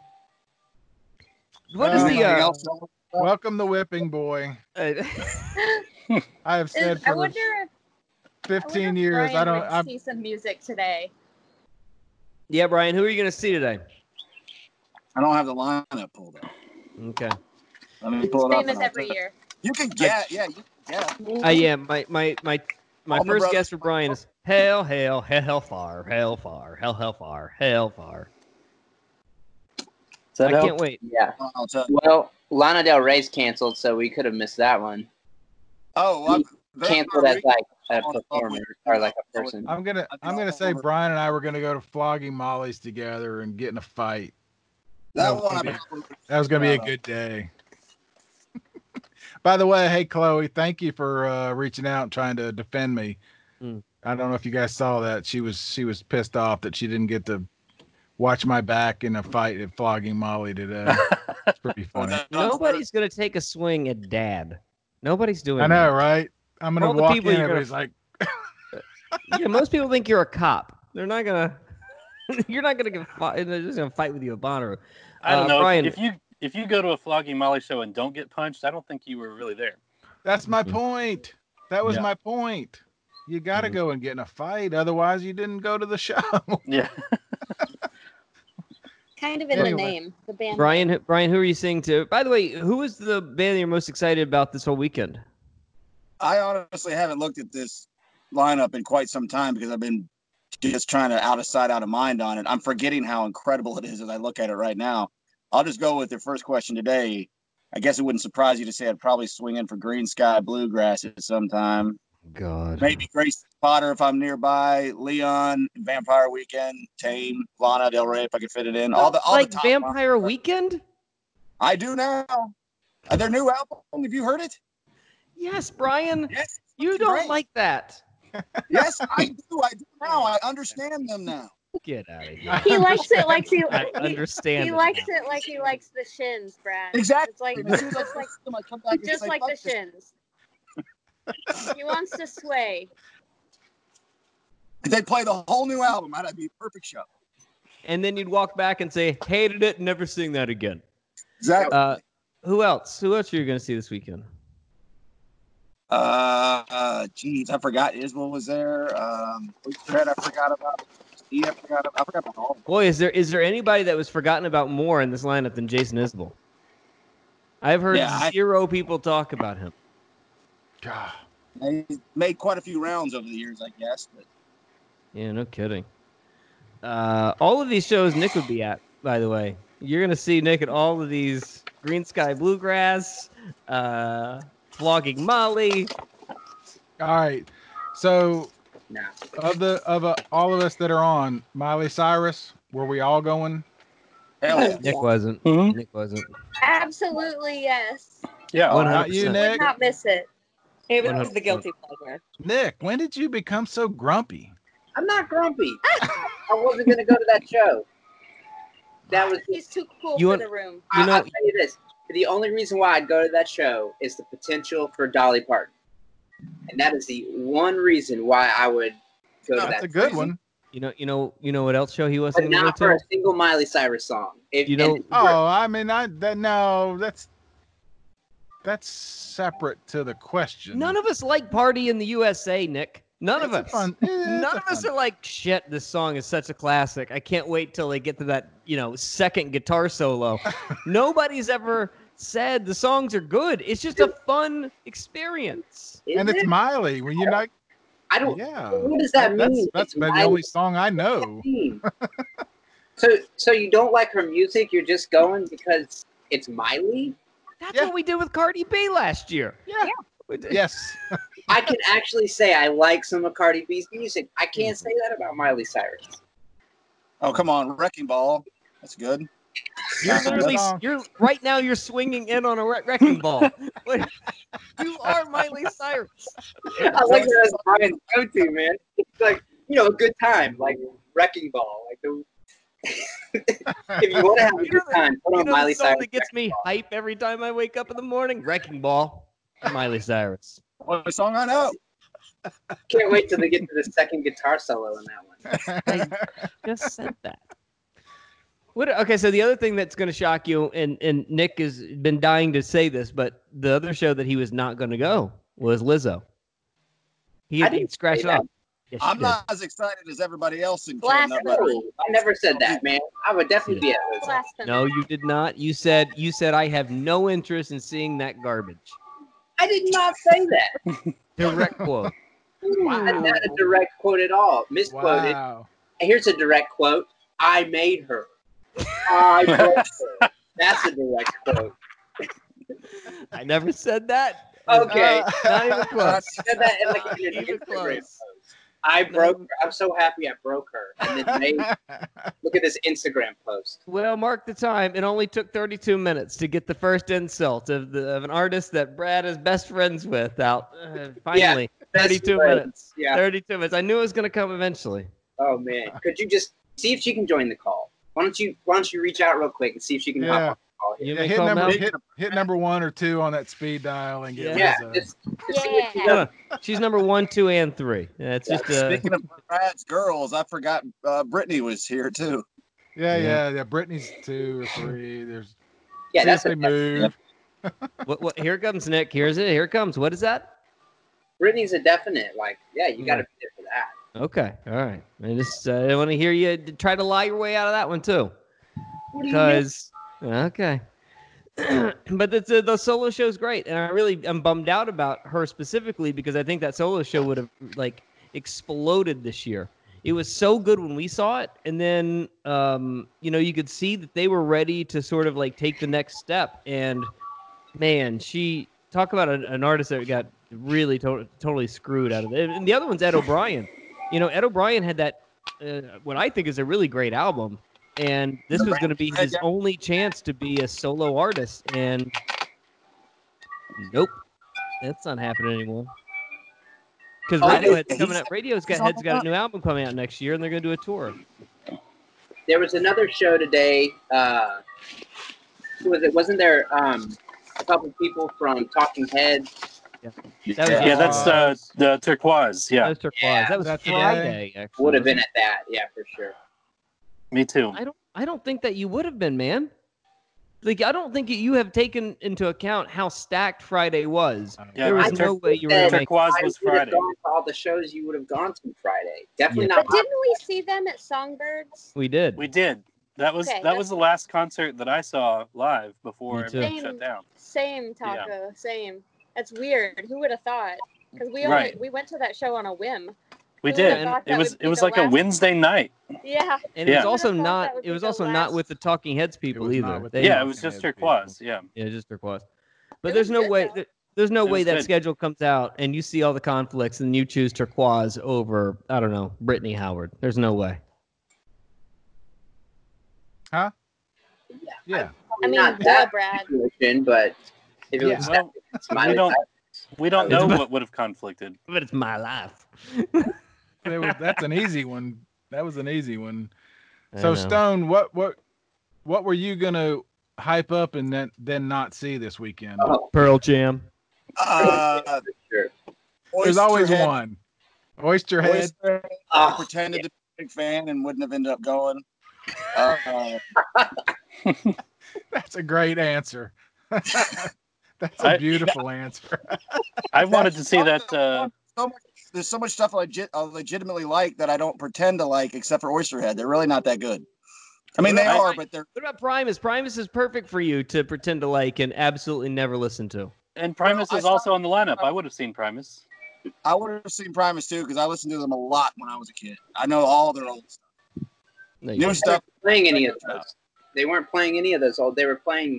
What is Anything the else? Welcome the whipping boy. I have said I for wonder the if 15 years, I don't. Would see some music today. Yeah, Brian, who are you going to see today? I don't have the lineup pulled up. Okay. Let me pull it up. Same as and I'll every tell you. year. You can get, yeah, you can get. Yeah, my All the first brothers- guess for Brian is Hail, hail, hail far, hail far, hail, hail far, hail far. I can't wait. Yeah. Well, Lana Del Rey's canceled, so we could have missed that one. Oh, Canceled as like a performer or like a person. I'm gonna say Brian and I were gonna go to Flogging Molly's together and get in a fight. That was gonna be a good day. By the way, hey Chloe, thank you for reaching out and trying to defend me. I don't know if you guys saw that. She was pissed off that she didn't get to watch my back in a fight at Flogging Molly today. It's pretty funny. Nobody's gonna take a swing at Dad. Nobody's doing. I know, that. right? I'm gonna walk in and everybody's like. Yeah, most people think you're a cop. They're not gonna. You're not gonna get. They're just gonna fight with you at Bonnaroo. I don't know. Brian, If you go to a Flogging Molly show and don't get punched, I don't think you were really there. That's my point. That was my point. You got to go and get in a fight, otherwise you didn't go to the show. Yeah. Kind of in the name, the band. Brian, who are you seeing to? By the way, who is the band you're most excited about this whole weekend? I honestly haven't looked at this lineup in quite some time because I've been just trying to out of sight, out of mind on it. I'm forgetting how incredible it is as I look at it right now. I'll just go with the first question today. I guess it wouldn't surprise you to say I'd probably swing in for Green Sky Bluegrass at some time. God. Maybe Grace Potter if I'm nearby. Leon, Vampire Weekend, Tame, Lana Del Rey if I could fit it in. All the top Vampire Weekend? I do now. Their new album. Have you heard it? Yes, Brian. Yes, you don't great. like that. Yes, I do. I do now. I understand them now. Get out of here. He likes it like I understand. He likes it like he likes the Shins, Brad. Exactly. It's like just like the Shins. He wants to sway. If they play the whole new album, that'd be a perfect show. And then you'd walk back and say, hated it, never sing that again. Exactly. Who else? Who else are you going to see this weekend? Geez, I forgot. Ismail was there. Fred, I forgot about. Steve, I forgot about all. Boy, is there anybody that was forgotten about more in this lineup than Jason Isbell? I've heard zero people talk about him. God. He's made quite a few rounds over the years, I guess. But yeah, no kidding. All of these shows Nick would be at, by the way. You're going to see Nick at all of these Green Sky Bluegrass, Flogging Molly. All right. So of all of us that are on, Miley Cyrus, were we all going? Nick wasn't. Mm-hmm. Nick wasn't. Absolutely, yes. Yeah, 100%. not you, Nick. Would not miss it. It was the guilty pleasure. Nick, when did you become so grumpy? I'm not grumpy. I wasn't going to go to that show. He's too cool for the room. I'll tell you this. The only reason why I'd go to that show is the potential for Dolly Parton. And that is the one reason why I would go to that. That's a good one. You know what else show he wasn't But going to not go for to? a single Miley Cyrus song. That's separate to the question. None of us like Party in the USA, Nick. None of us. None of us are like, shit, this song is such a classic. I can't wait till they get to that, second guitar solo. Nobody's ever said the songs are good. It's just a fun experience. And it's Miley. When you're not, I don't. Yeah. What does that mean? That's the only song I know. So you don't like her music? You're just going because it's Miley? That's what we did with Cardi B last year. Yeah. Yes. I can actually say I like some of Cardi B's music. I can't say that about Miley Cyrus. Oh, come on. Wrecking Ball. That's good. You're right now. You're swinging in on a wrecking ball. You are Miley Cyrus. I like that as Brian's go-to, man. It's like a good time, like Wrecking Ball. Like if you want to have a good time, put on Miley the song Cyrus. That gets me hype every time I wake up in the morning. Wrecking Ball. Miley Cyrus. What song I know? Can't wait till they get to the second guitar solo in that one. I just said that. Okay, so the other thing that's going to shock you, and Nick has been dying to say this, but the other show that he was not going to go was Lizzo. He scratched it off. Yes, I'm not as excited as everybody else in Canada. I never said that, man. I would definitely be at Lizzo. No, you did not. You said I have no interest in seeing that garbage. I did not say that. Direct quote. That's not a direct quote at all. Misquoted. Wow. Here's a direct quote. I made her. I broke her. That's a direct quote. I never said that. Okay. Not even close. I said that in like an Even Instagram close. post. I broke her. I'm so happy I broke her. And then made, look at this Instagram post. Well, mark the time. It only took 32 minutes to get the first insult of an artist that Brad is best friends with out. Finally, best 32 friends. minutes. Yeah. 32 minutes. I knew it was going to come eventually. Oh man. Could you just see if she can join the call? Why don't you reach out real quick and see if she can hop on the call here? You Yeah, may hit call number Mel? hit number 1 or 2 on that speed dial and get Yeah, Liz, just see if she does. She's number 1, 2, and 3. It's just Speaking of Brad's girls, I forgot Brittany was here too. Yeah. Brittany's 2 or 3. There's Yeah, see that's if they move. what? Here comes Nick. Here's it. Here it comes. What is that? Brittany's a definite. Like, yeah, you got to be there for that. Okay. All right. I just I want to hear you try to lie your way out of that one too. What do you mean? Because okay. But the solo show's great, and I'm bummed out about her specifically because I think that solo show would have like exploded this year. It was so good when we saw it, and then you could see that they were ready to sort of like take the next step. And man, she talk about an artist that got really totally screwed out of it. And the other one's Ed O'Brien. Ed O'Brien had that what I think is a really great album. And this was going to be his only chance to be a solo artist. And nope, that's not happening anymore. Because Radiohead's coming out. Radiohead's got a new album coming out next year, and they're going to do a tour. There was another show today. Who was it? Wasn't there a couple people from Talking Heads? That's the Turquoise. Yeah, That was Turquoise. That was That's Friday, actually. Would have been at that. Yeah, for sure. me too. I don't think that you would have been, man. Like, I don't think you have taken into account how stacked Friday was. Yeah, There was I no way you were going to make. Turquoise I was would have Friday. gone to all the shows you would have gone to Friday. Definitely Yeah. not. But didn't we see them at Songbirds? We did. We did. That was Okay, that was the last concert that I saw live before Me too. everything shut down. Same, Taco. Same. That's weird. Who would have thought? Because Right. we went to that show on a whim. We Who did. would've thought that It was would be it was the like a last- Wednesday night. Yeah. And it Yeah. was also Who would've thought not. that would It be was the also not last- with the Talking Heads people was not either. with They- the Yeah, it Talking was just Heads Turquoise. Yeah. Yeah, just Turquoise. But It there's was no good, way. though. There's no It way was that good. schedule comes out and you see all the conflicts and you choose Turquoise over, I don't know, Brittany Howard. There's no way. Huh? Yeah. I mean, not duh, that Brad. situation, but if it Yeah. was Well, it's my we don't life. we don't know what would have conflicted. But it's my life. That's an easy one. That was an easy one. I So know. Stone, what were you gonna hype up and then not see this weekend? Oh, Pearl Jam. for sure. There's always Oysterhead. one. Oysterhead. Oysterhead. I Oh, pretended to be a big fan and wouldn't have ended up going. That's a great answer. That's a I- beautiful answer. I wanted to see that. There's so much stuff I legitimately like that I don't pretend to like, except for Oysterhead. They're really not that good. I mean, they are, but they're. What about Primus? Primus is perfect for you to pretend to like and absolutely never listen to. And Primus Well, I is saw- also on the lineup. I would have seen Primus. I would have seen Primus too because I listened to them a lot when I was a kid. I know all their old stuff. No, you New don't. stuff. playing any of those. They weren't playing any of those. They were playing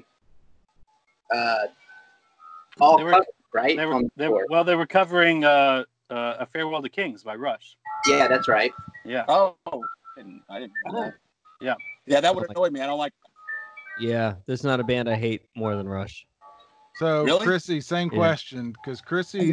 all They were- covers, right? They on were, the tour. they were covering A Farewell to Kings by Rush. Yeah, that's right. Yeah. Oh, I didn't know that. Yeah. Yeah, that would annoy me. I don't like. Yeah, there's not a band I hate more than Rush. So Really? Chrissy, same Yeah. question, because Chrissy's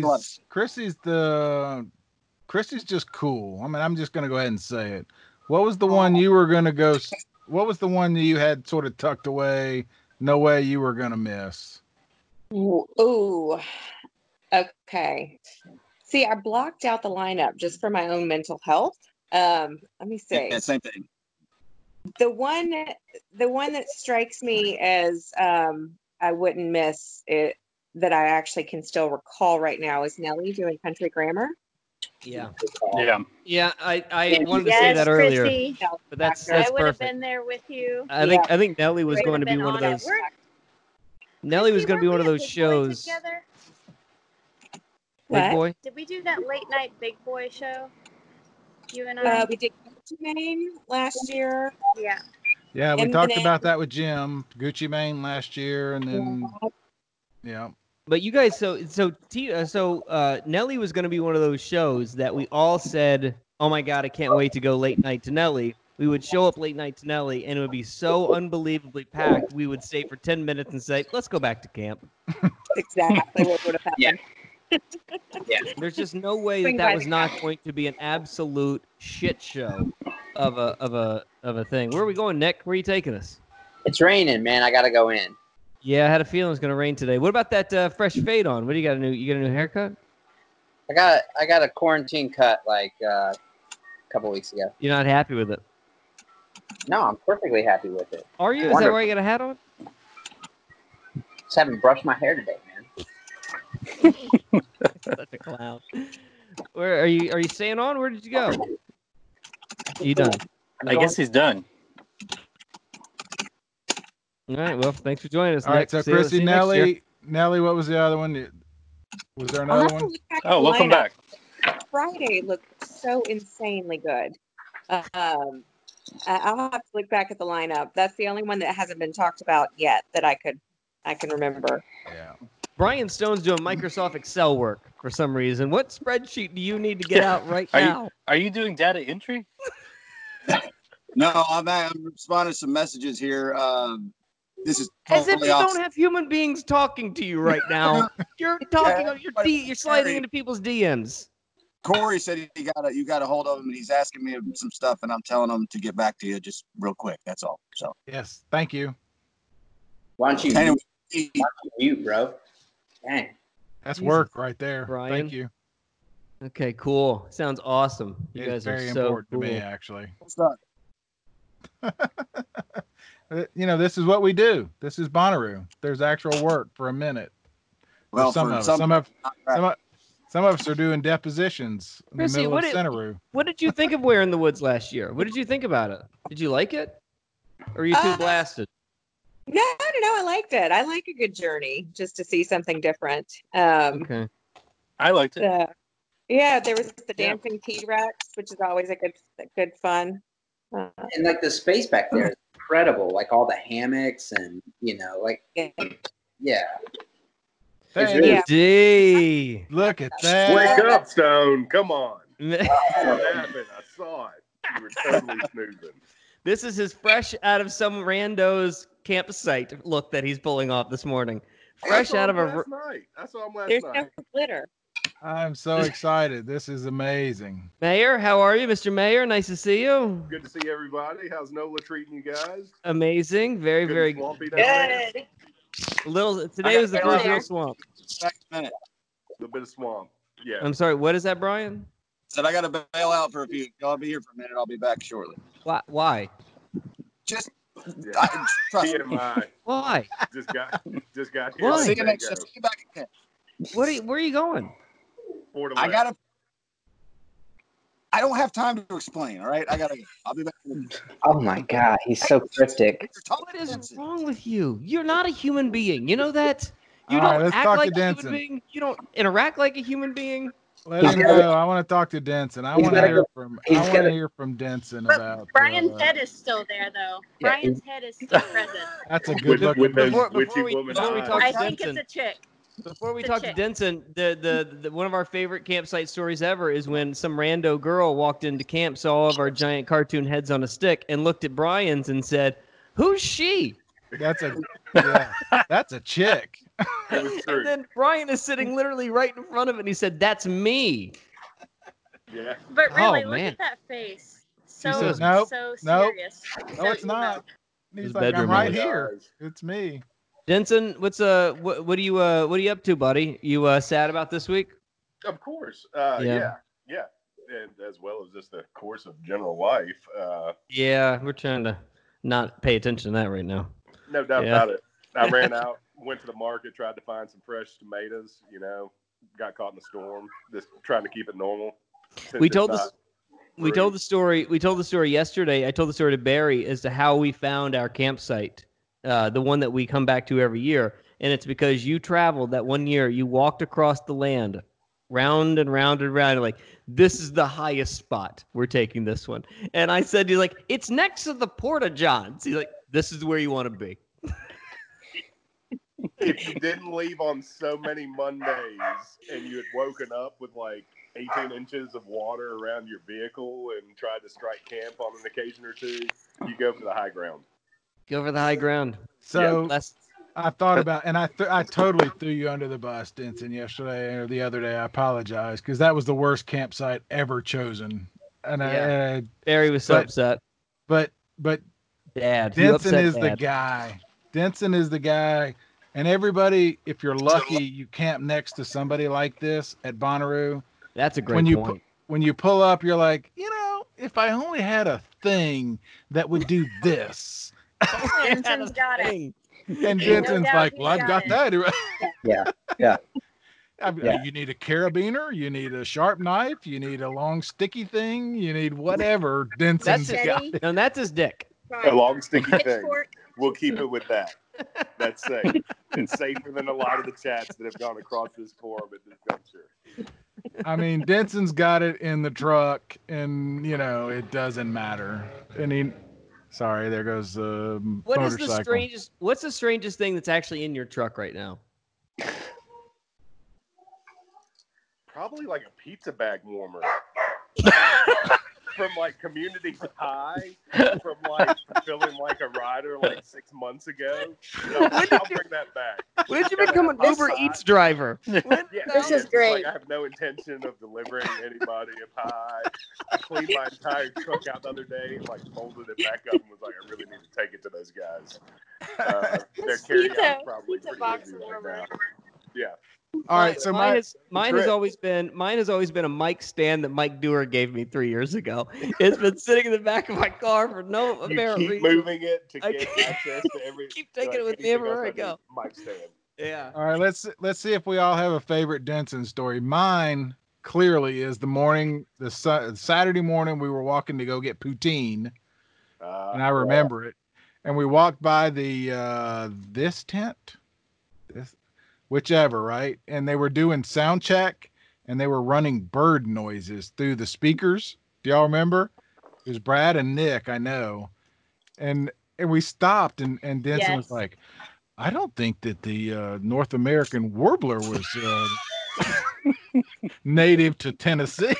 just cool. I mean, I'm just gonna go ahead and say it. What was the one you were gonna go? What was the one that you had sort of tucked away? No way you were gonna miss. Ooh. Okay. See, I blocked out the lineup just for my own mental health. Let me see. Yeah, same thing. The one that strikes me as I wouldn't miss it that I actually can still recall right now is Nelly doing Country Grammar. Yeah. Yeah. Yeah, I Yes, wanted to say that earlier, Chrissy, but that's I would have perfect. been there with you. I think Nelly was We going to would've be been one of on it. those. Nelly was Chrissy, going to be weren't one of we at those Big Boy shows. together? Big What? Boy? Did we do that late night Big Boy show? You and I? We did Gucci Mane last year. Yeah. Yeah, we And talked then- about that with Jim, Gucci Mane last year, and then yeah. But you guys, so Nelly was going to be one of those shows that we all said, "Oh my God, I can't wait to go late night to Nelly." We would show up late night to Nelly, and it would be so unbelievably packed. We would stay for 10 minutes and say, "Let's go back to camp." Exactly what would have happened. There's just no way Swing that by was the not going to be an absolute shit show of a thing. Where are we going, Nick? Where are you taking us? It's raining, man. I gotta go in. Yeah, I had a feeling it was going to rain today. What about that fresh fade on? What do you got? You got a new haircut? I got a quarantine cut like a couple weeks ago. You're not happy with it? No, I'm perfectly happy with it. Are you? Is that why you got a hat on? Just haven't brushed my hair today, man. Such a clown. Where are you? Are you staying on? Where did you go? Are you done? I guess he's done. All right. Well, thanks for joining us. All right, Nick. so See you Chrissy, next year. Nelly, what was the other one? Was there I'll another have to one? look back at Oh, the welcome lineup. back. Friday looked so insanely good. I'll have to look back at the lineup. That's the only one that hasn't been talked about yet that I can remember. Yeah. Brian Stone's doing Microsoft Excel work for some reason. What spreadsheet do you need to get out right now? Are you doing data entry? No, I'm responding to some messages here. This is As if totally you off. don't have human beings talking to you right now. You're talking. You're sliding into people's DMs. Corey said you got a hold of him, and he's asking me some stuff, and I'm telling him to get back to you just real quick. That's all. So Yes, thank you. Why don't you anyway, mute, bro? Dang. That's Jesus. work right there. Brian. Thank you. Okay, cool. Sounds awesome. You It's guys are very so important cool. to me, actually. what's up? This is what we do. This is Bonnaroo. There's actual work for a minute. Well, some for of us. some- Some of us are doing depositions in Chrissy, the middle what of did- Centeroo. What did you think of Where in the Woods last year? What did you think about it? Did you like it? Or are you too blasted? No, I liked it. I like a good journey just to see something different. Okay. I liked it. Yeah, there was the dancing T-Rex, which is always a good fun. And like the space back there is incredible. Like all the hammocks and yeah. It's Hey, really- D. Look at that. Wake up, Stone. Come on. this You were napping. I saw it. You were totally snoozing. is his fresh out of some rando's campsite look that he's pulling off this morning. Fresh out of a. last night. I saw him last There's night. no glitter. I'm so excited. This is amazing. Mayor, how are you, Mr. Mayor? Nice to see you. Good to see everybody. How's Nola treating you guys? Amazing. Very, Good very and swampy down there? Good. little. Today was the got first there. real swamp. Back in a minute. A little bit of swamp. Yeah. I'm sorry. What is that, Brian? Said I got to bail out for a few. Y'all be here for a minute. I'll be back shortly. Why? Just Yeah. trust me. TMI. Why? Just got here. Why? See There you you next. go. See you back again. Where are you going? Port I Away. gotta. I don't have time to explain. All right, I gotta. I'll be back. Oh my God, he's so cryptic. What is wrong with you? You're not a human being. You know that? You All right, don't let's act talk like to a Denson. human being. You don't interact like a human being. Let him go. I want to talk to Denson. I He's want to gotta hear go- from. he's I want gotta- to hear from Denson But about. Brian's head is still there, though. Yeah, Brian's head is still present. That's a good look. with those Before witchy we- woman before we eyes. talk I to think Denson. it's a chick. Before we The talk to chick. Denson, the one of our favorite campsite stories ever is when some rando girl walked into camp, saw all of our giant cartoon heads on a stick, and looked at Brian's and said, "Who's she?" That's a chick. It was true. And then Brian is sitting literally right in front of it, and he said, "That's me." Yeah. But really, Oh, look man. at that face. So, says, "Nope, so nope. serious. No, it's not. He's His like, I'm bedroom right eyes. here. It's me. Denson, what are you up to, buddy? You sad about this week? Of course. Yeah. Yeah. And as well as just the course of general life. Yeah, we're trying to not pay attention to that right now. No doubt Yeah. about it. I ran out, went to the market, tried to find some fresh tomatoes, got caught in the storm, just trying to keep it normal. since We it's told not this. We free. told the story. We told the story yesterday. I told the story to Barry as to how we found our campsite, the one that we come back to every year. And it's because you traveled that one year. You walked across the land round and round and round. Like, this is the highest spot. We're taking this one. And I said, he's like, it's next to the Porta Johns. He's like, this is where you want to be. If you didn't leave on so many Mondays and you had woken up with like 18 inches of water around your vehicle and tried to strike camp on an occasion or two, you go for the high ground. Go for the high ground. So Yeah, I thought about, and I totally threw you under the bus, Denson, yesterday or the other day. I apologize because that was the worst campsite ever chosen. And Barry was so upset. But Dad, Denson is the guy. Denson is the guy. And everybody, if you're lucky, you camp next to somebody like this at Bonnaroo. That's a great point. When you pull up, you're like, if I only had a thing that would do this. Denson's got it. And Denson's like, well, I've got that. Yeah. You need a carabiner, you need a sharp knife, you need a long sticky thing, you need whatever. Denson's got. And that's his dick. A long sticky thing. We'll keep it with that. That's safe. It's safer than a lot of the chats that have gone across this forum at this juncture. I mean, Denson's got it in the truck, and it doesn't matter. And sorry, there goes the motorcycle. What's the strangest thing that's actually in your truck right now? Probably like a pizza bag warmer. From like Community High, from like feeling like a rider like 6 months ago. I'll bring that back. When did you become an Uber Eats driver? This is great. Like I have no intention of delivering anybody a pie. I cleaned my entire truck out the other day, like folded it back up and was like, I really need to take it to those guys. Their carry-out is probably pretty busy right now. Yeah. All right, so mine has always been a mic stand that Mike Dewar gave me 3 years ago. It's been sitting in the back of my car for no apparent reason. Keep moving it to get access to every. Keep taking it with me everywhere I go. Mic stand. Yeah. All right, let's see if we all have a favorite Denson story. Mine clearly is the Saturday morning we were walking to go get poutine, and I remember it. And we walked by the this tent, whichever, right? And they were doing sound check, and they were running bird noises through the speakers. Do y'all remember? It was Brad and Nick, I know. And we stopped, and Denson was like, I don't think that the North American warbler was native to Tennessee.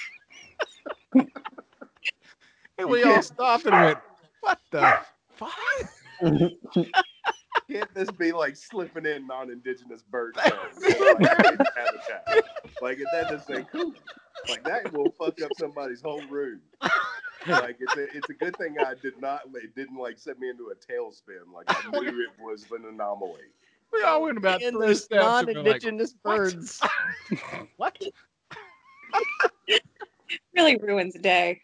And we all stopped and went, what the fuck? Can't this be like slipping in non-indigenous bird sounds? Habitat. Like that just ain't cool. Like that will fuck up somebody's whole room. Like it's a good thing it didn't like set me into a tailspin. Like I knew it was an anomaly. We all went about 3 those steps. Non-indigenous birds. What? Really ruins the day.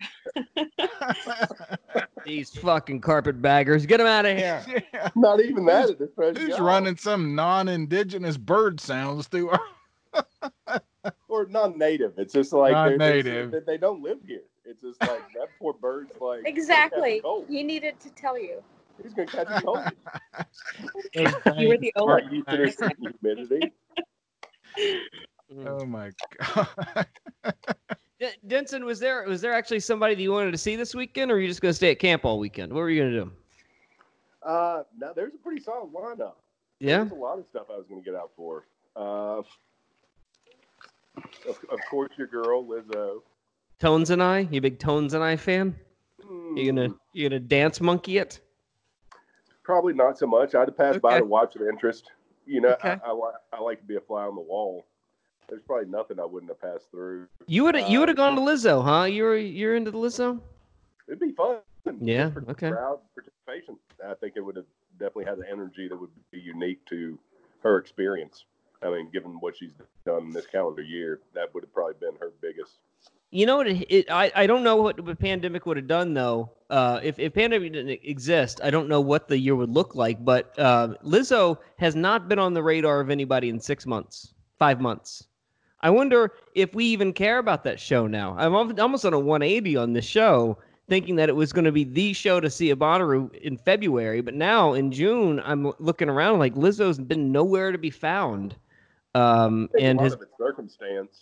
These fucking carpetbaggers. Get them out of here. Yeah. Not even that at this present Who's time. running some non-indigenous bird sounds through our... Or non-native. It's just like non-native. They don't live here. It's just like that poor bird's like Exactly. He needed to tell you. He's gonna catch a cold. You were the only Used to this humidity. Oh my god. Denson, was there actually somebody that you wanted to see this weekend, or were you just going to stay at camp all weekend? What were you going to do? No, there's a pretty solid lineup. Yeah? There's a lot of stuff I was going to get out for. Of course, your girl, Lizzo. Tones and I? You a big Tones and I fan? You gonna dance monkey it? Probably not so much. I'd have passed by to watch with interest. Okay. I like to be a fly on the wall. There's probably nothing I wouldn't have passed through. You would have gone to Lizzo, huh? You're into the Lizzo? It'd be fun. Yeah. For Okay. crowd participation. I think it would have definitely had the energy that would be unique to her experience. I mean, given what she's done this calendar year, that would have probably been her biggest. You know what? I don't know what the pandemic would have done though. If pandemic didn't exist, I don't know what the year would look like. But Lizzo has not been on the radar of anybody in 6 months, 5 months. I wonder if we even care about that show now. I'm almost on a 180 on this show, thinking that it was going to be the show to see at Bonnaroo in February. But now in June, I'm looking around like Lizzo's been nowhere to be found. And a lot of it's circumstance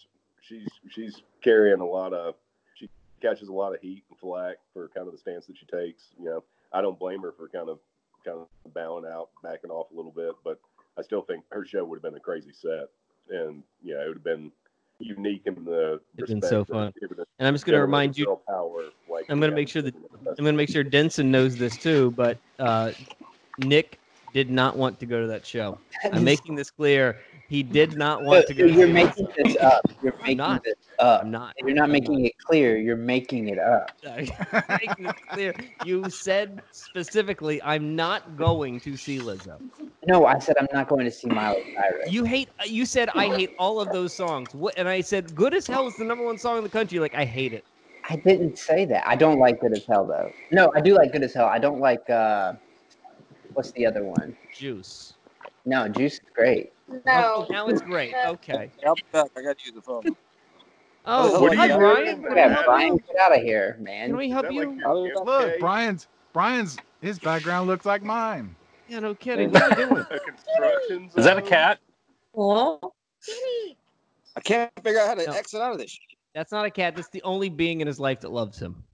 she's carrying a lot of. She catches a lot of heat and flack for kind of the stance that she takes. You know, I don't blame her for kind of bowing out, backing off a little bit, but I still think her show would have been a crazy set, and yeah, it would have been unique in the. It's been so fun. And I'm just going to remind you. Power, like I'm going to make sure that Denson knows this too, but Nick did not want to go to that show. I'm making this clear. He did not want to go. You're making this up. You're making this up. I'm not. You're not making it clear. You're making it up. I'm making it clear. You said specifically, I'm not going to see Lizzo. No, I said I'm not going to see Miley Cyrus. You said I hate all of those songs. What? And I said, "Good as Hell" is the #1 song in the country. Like, I hate it. I didn't say that. I don't like Good as Hell though. No, I do like Good as Hell. I don't like what's the other one? Juice. No, Juice is great. No. Now it's great. Okay. I'll be back. I got to use the phone. Oh, What hi, are you Brian. doing? Yeah, Brian, get out of here, man. Can we help Is that you? like your gift Look, cake? Brian's his background looks like mine. Yeah, no kidding. What are you doing? A construction Is that a zone? cat? Well, I can't figure out how to exit out of this. That's not a cat. That's the only being in his life that loves him.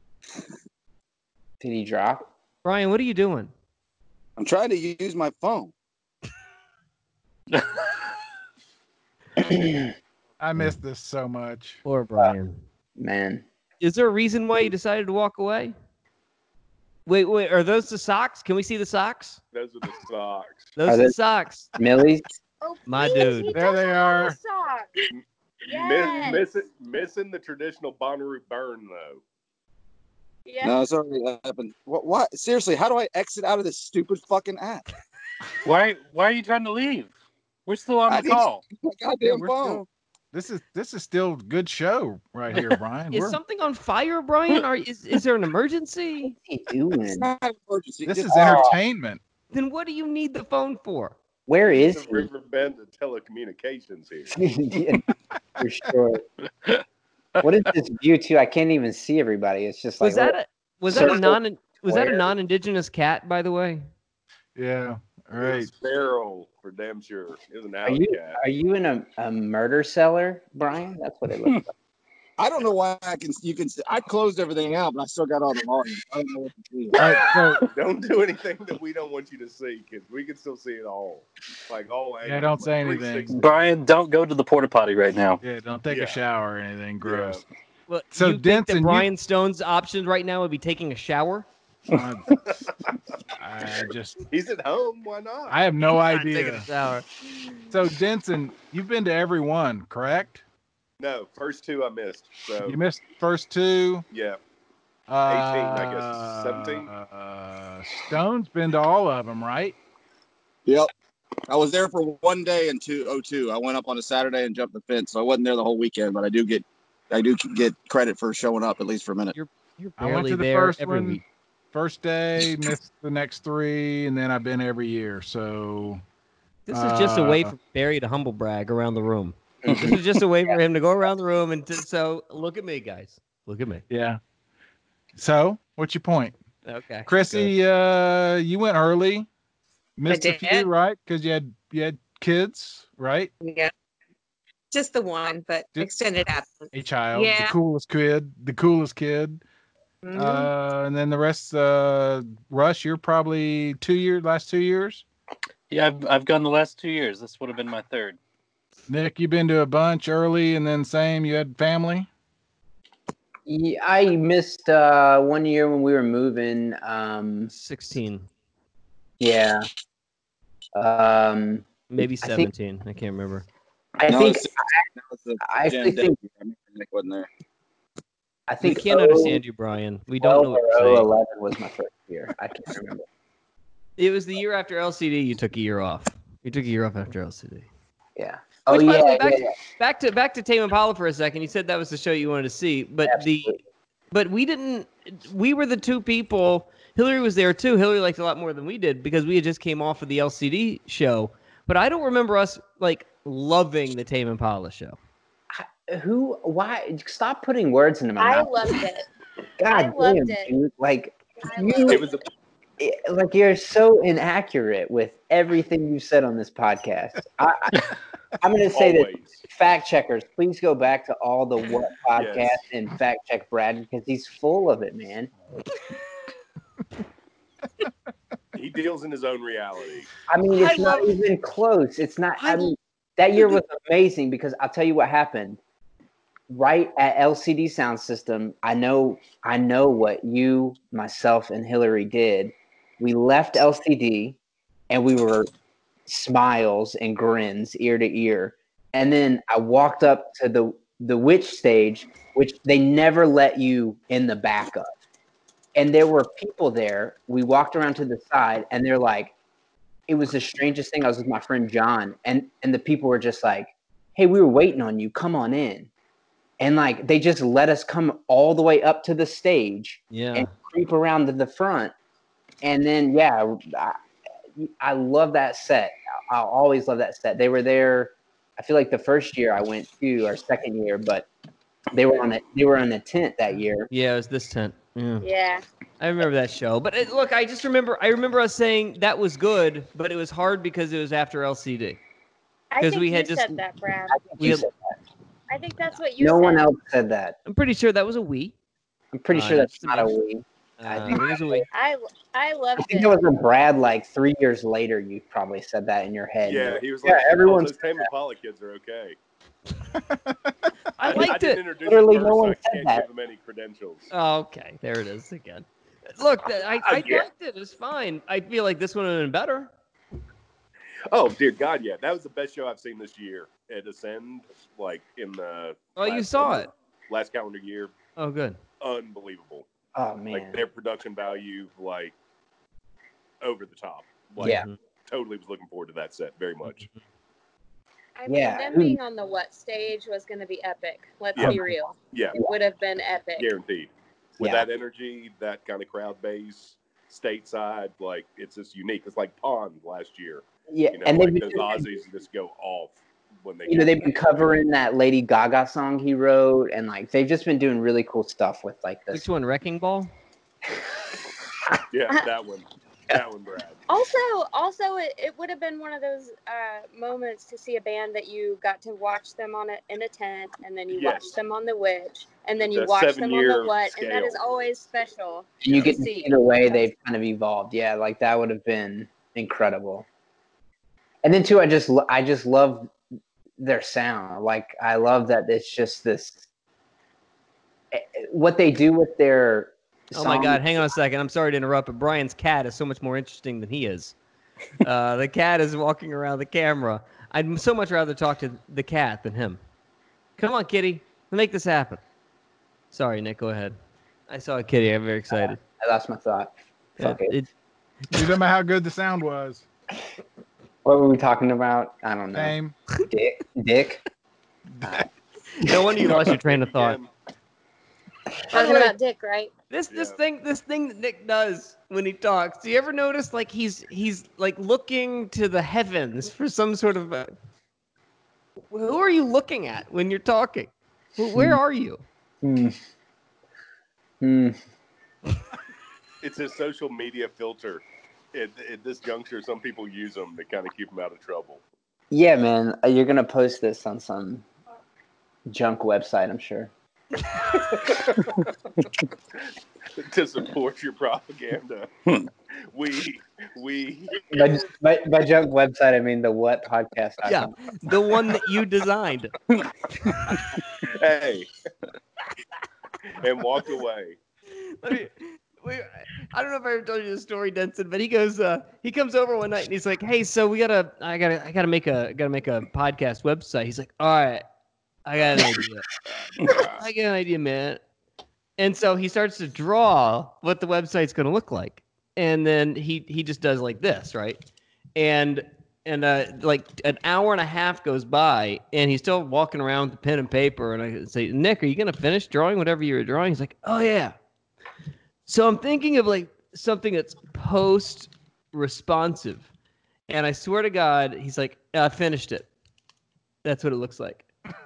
Did he drop? Brian, what are you doing? I'm trying to use my phone. I miss this so much. Poor Brian. Man. Is there a reason why you decided to walk away? Wait, are those the socks? Can we see the socks? Those are the socks. Those Are are they- the socks. Millie's? Oh, My please, dude. he There does they have all the are. socks. Yes. Missing the traditional Bonnaroo burn though. Yeah. No, it's already happened. What? Seriously, how do I exit out of this stupid fucking app? Why are you trying to leave? We're still on I the need- call. My Yeah, goddamn we're phone. This is still good show right here, Brian. Is something on fire, Brian? Or is there an emergency? What's he doing? It's not an emergency. This Just- is entertainment. Then what do you need the phone for? Where is The he? Riverbend of telecommunications here. Yeah, for sure. What is this view too? I can't even see everybody. It's just like Was that a circle square. non-indigenous cat, by the way? Yeah, It right. was feral for damn sure. It was an Are alley you cat. in a murder cellar, Brian? That's what it looks like. I don't know why you can. I closed everything out, but I still got all the volume. I don't know what to do. All right, so Don't do anything that we don't want you to see, because we can still see it all. Like all Yeah, angles, don't say like anything. 360. Brian, don't go to the porta potty right now. yeah, don't take Yeah. a shower or anything gross. Well, So, you think Denson, that you- Brian Stone's option right now would be taking a shower? I just He's at home. Why not? I have no Not taking idea. a shower. So Denson, you've been to every one, correct? No, first two I missed. So You missed first two. yeah, 18, I guess. 17? Stone's been to all of them, right? Yep. I was there for one day in 2002. I went up on a Saturday and jumped the fence, so I wasn't there the whole weekend. But I do get credit for showing up at least for a minute. You're I went barely to the there first every one, week. first day, missed the next three, and then I've been every year. So This is just a way for Barry to humble brag around the room. This is just a way for him to go around the room and so look at me, guys. Look at me. yeah. So what's your point? Okay. Chrissy, you went early, missed a few, did. right? Because you had kids, right? Yeah. Just the one, but Just- extended absence. A child, Yeah. the coolest kid. Mhm. And then the rest, Russ, you're probably last 2 years. Yeah, I've gone the last 2 years. This would have been my third. Nick, you've been to a bunch early, and then same. You had family. Yeah, I missed 1 year when we were moving. 16. Yeah. Maybe I think- 17. I can't remember. I No, think it's- that was the I Jan actually think Day. I remember Nick wasn't there. I We think can't understand you, Brian. We don't know what you're saying. 11 was my first year. I can't remember. It was the year after LCD. You took a year off. You took a year off after LCD. Yeah. Oh Which, by the yeah, way, yeah. Back to Tame Impala for a second. You said that was the show you wanted to see, but Absolutely. we didn't. We were the two people. Hillary was there too. Hillary liked it a lot more than we did because we had just came off of the LCD show. But I don't remember us like loving the Tame Impala show. Who? Why? Stop putting words into my I mouth. loved it. God I loved damn, it. dude. Like I you, loved It was a like you're so inaccurate with everything you said on this podcast. I'm going to say that Always. fact checkers, please go back to all the What podcast Yes. and fact check Brad because he's full of it, man. He deals in his own reality. I mean, it's not even close. It's not. I mean, that year was amazing because I'll tell you what happened. Right at LCD Sound System, I know what you, myself, and Hillary did. We left LCD, and we were smiles and grins ear to ear. And then I walked up to the witch stage, which they never let you in the back of. And there were people there. We walked around to the side, and they're like, it was the strangest thing. I was with my friend John, and the people were just like, hey, we were waiting on you. Come on in. And like they just let us come all the way up to the stage and creep around to the front. And then, I love that set. I'll always love that set. They were there, I feel like the first year I went to, or second year, but they were on a tent that year. Yeah, it was this tent. Yeah. I remember that show. But look, I remember us saying that was good, but it was hard because it was after LCD. I think we had you just said that, Brad. I think that's what you No said. one else said that. I'm pretty sure that was a Wii. I'm pretty sure that's not a Wii. I think it was a Wii. I loved I think it. it was a Brad like 3 years later. You probably said that in your head. Yeah, he was Yeah, like, everyone those Tame Impala kids are okay. I liked didn't it. introduce Literally, him no first, one so I said can't that. give him any credentials. Oh, okay, there it is again. Look, I Yeah. liked it. It was fine. I feel like this one would have been better. Oh, dear God, yeah. That was the best show I've seen this year at Ascend, like in the You saw it. last calendar year. Oh, good. Unbelievable. Oh, man. Like their production value, like over the top. Like, Yeah. Totally was looking forward to that set very much. I mean, them being on the What stage was going to be epic. Let's be real. Yeah. It would have been epic. Guaranteed. With Yeah. that energy, that kind of crowd base, stateside, like it's just unique. It's like Pond last year. Yeah, You know, and like they've those been, Aussies just go off when they they've been covering that Lady Gaga song he wrote, and like they've just been doing really cool stuff with like this. Which one? Wrecking Ball? Yeah, that one. That one, Brad. Also, it would have been one of those moments to see a band that you got to watch them in a tent, and then you watch them on the Witch, and then you The watch them on the 7-year What, and that is scale. always special. And you get to see see the way they've kind of evolved. Yeah, like that would have been incredible. And then too, I just love their sound. Like I love that it's just this what they do with their. Oh my God! Hang on a second. I'm sorry to interrupt, but Brian's cat is so much more interesting than he is. The cat is walking around the camera. I'd so much rather talk to the cat than him. Come on, kitty. Let's make this happen. Sorry, Nick. Go ahead. I saw a kitty. I'm very excited. I lost my thought. Fuck it. You don't know how good the sound was. What were we talking about? I don't know. Fame. Dick. No wonder you lost your train of thought. Talking about Dick, right? This thing that Nick does when he talks. Do you ever notice like he's like looking to the heavens for some sort of who are you looking at when you're talking? Where are you? It's a social media filter. At this juncture, some people use them to kind of keep them out of trouble. Yeah, man. You're gonna post this on some junk website, I'm sure. To support your propaganda. we By junk website, I mean the What podcast. Yeah, the one that you designed. Hey. And walked away. I don't know if I ever told you this story, Denson, but he goes, he comes over one night and he's like, "Hey, so I gotta make a podcast website." He's like, "All right, I got an idea. I got an idea, man." And so he starts to draw what the website's gonna look like, and then he just does like this, right? And like an hour and a half goes by, and he's still walking around with the pen and paper. And I say, "Nick, are you gonna finish drawing whatever you were drawing?" He's like, "Oh yeah." So I'm thinking of like something that's post-responsive. And I swear to God, he's like, I finished it. That's what it looks like.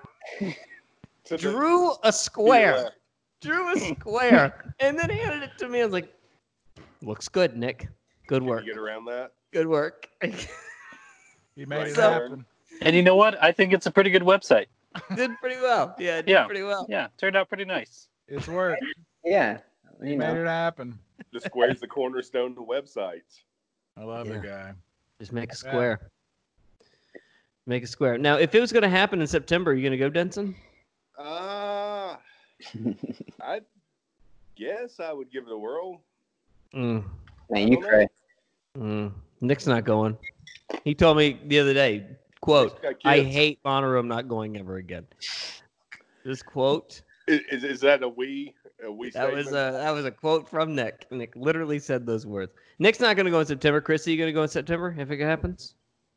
Drew a square. And then handed it to me. I was like, looks good, Nick. Good work. Did you get around that? Good work. You made it So- happen. And you know what? I think it's a pretty good website. Did pretty well. Yeah, it did Yeah. pretty well. Yeah, turned out pretty nice. It's worked. Yeah. You You made know. it happen. The square's the cornerstone of websites. I love the Yeah. guy. Just make a square. Make a square. Now, if it was going to happen in September, are you going to go, Denson? I guess I would give it a whirl. Mm. Man, you crazy. Nick's not going. He told me the other day, quote, Nick's got I kids. hate Bonnaroo. I'm not going ever again. This quote, Is that a we that was statement? a quote from Nick. Nick literally said those words. Nick's not going to go in September. Chris, are you going to go in September if it happens?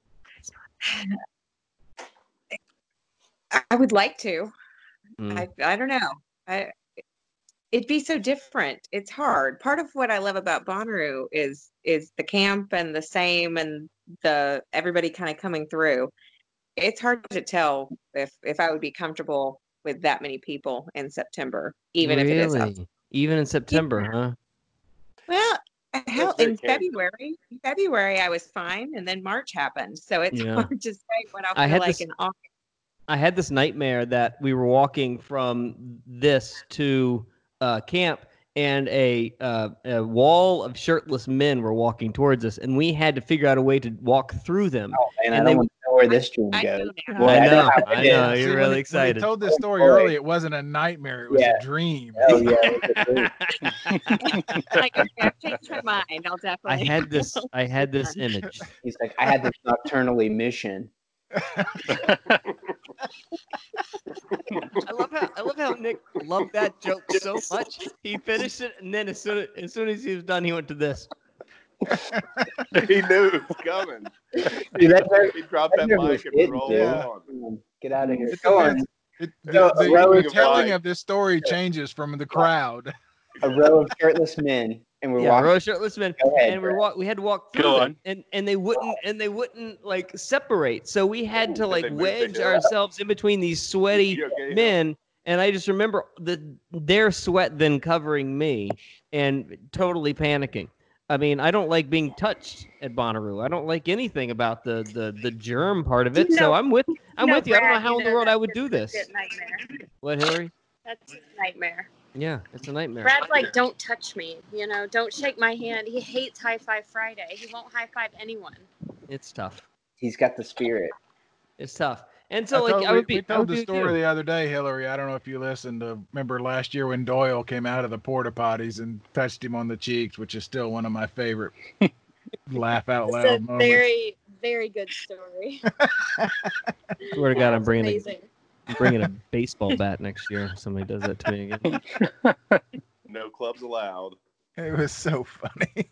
I would like to. Mm. I don't know. It'd be so different. It's hard. Part of what I love about Bonnaroo is the camp and the same and the everybody kind of coming through. It's hard to tell if I would be comfortable with that many people in September, even if it is up. Even in September, huh? Well, hell, very in February I was fine, and then March happened, so it's Yeah. hard to say what I'll I feel had like this- in August. I had this nightmare that we were walking from this to camp, and a wall of shirtless men were walking towards us, and we had to figure out a way to walk through them. Oh man, I And don't they- want to know where this dream I goes. know now. Boy, I know, how I it know. is. You're See, really when excited. he told this story Boy. early, it wasn't a nightmare. It was Yeah. a dream. Oh yeah, it's a dream. Like, okay, I've changed my mind. I'll I definitely. had this image. He's like, I had this nocturnally mission. I love how Nick loved that joke so much. He finished it, and then as soon as he was done, he went to this. He knew it was coming. Dude, that He dropped that never mic and did, rolled dude. on. Get out of here. It Go depends. on. The So, a row of telling like- of this story changes from the crowd. A row of shirtless men, and we're Yeah, walking. row shirtless men, Go ahead, and Brett. we had to walk through Go them, and they wouldn't like separate. So we had to They like moved wedge the hill. ourselves in between these sweaty You okay? men. And I just remember their sweat then covering me and totally panicking. I mean, I don't like being touched at Bonnaroo. I don't like anything about the germ part of it. You So know- I'm with you. I don't know Brad, how in the you know world I that's would do his this. legit Nightmare. What, Hillary? That's his nightmare. Yeah, it's a nightmare. Brad, like, don't touch me. You know, don't shake my hand. He hates High Five Friday. He won't high five anyone. It's tough. He's got the spirit. It's tough. And so, like, We told the story the other day, Hillary. I don't know if you listened. Remember last year when Doyle came out of the porta potties and touched him on the cheeks, which is still one of my favorite laugh out It's loud a moments. very, very good story. Swear to God, I'm It's bringing amazing. a baseball bat next year. If somebody does that to me again. No clubs allowed. It was so funny.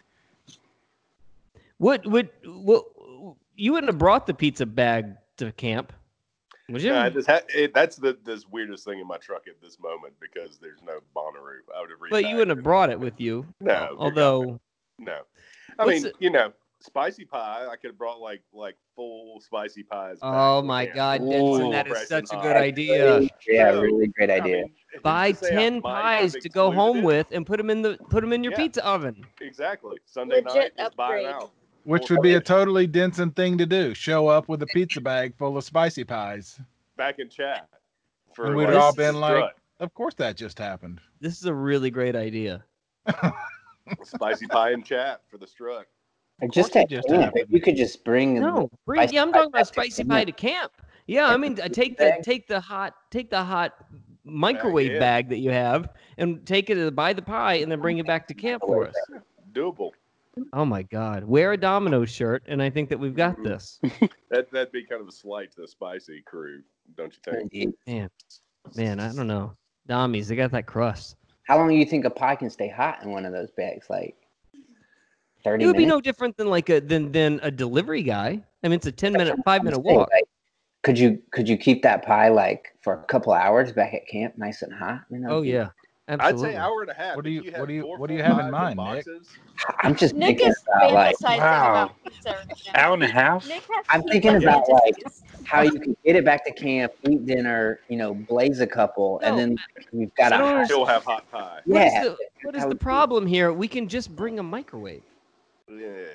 What you wouldn't have brought the pizza bag to camp, would you? That's this weirdest thing in my truck at this moment because there's no Bonnaroo. I would have But you wouldn't have brought it with you. No. Although, No. I What's mean, spicy pie. I could have brought like full spicy pies. back oh to my camp. God, Ooh. Denson, that is Fresh such and a good hot. idea. Yeah, So, really great I idea. mean, Buy to say I 10 might pies have to go home excluded it, with and put them in your Yeah. pizza oven. Exactly. Sunday night, Legit just buy them upgrade. out. Which would be a totally Denson thing to do. Show up with a pizza bag full of spicy pies. Back in chat. For And we'd like, all been the like, strut. of course that just happened. This is a really great idea. Spicy pie in chat for the strut. Or just course at it just camp. happened. If you could just bring No, spicy I'm pie talking about back to spicy camp. pie to camp. Yeah, I mean, take the hot microwave yeah. bag that you have and take it to buy the pie and then bring it back to camp for us. Doable. Oh my God, wear a Domino's shirt, and I think that we've got this. That'd be kind of a slight to the spicy crew, don't you think? Indeed. Man, I don't know. Dommies, they got that crust. How long do you think a pie can stay hot in one of those bags? Like 30 It would be minutes? no different than like a delivery guy. I mean, it's a 5-minute Say, walk. like, could you keep that pie like for a couple hours back at camp, nice and hot? You know, Oh yeah, I'd absolutely. say hour and a half. What do If you- had what do you- four what do you full have in pies mind, Nick? boxes, I'm just Nick thinking is about like fantasizing about pizza right now. Hour and a half? Nick has I'm pizza thinking about like fantasies. how you can get it back to camp, eat dinner, blaze a couple, and No. then we've got I don't a understand. still have hot pie. What is yeah. what is That the would be- problem here? We can just bring a microwave. Yeah.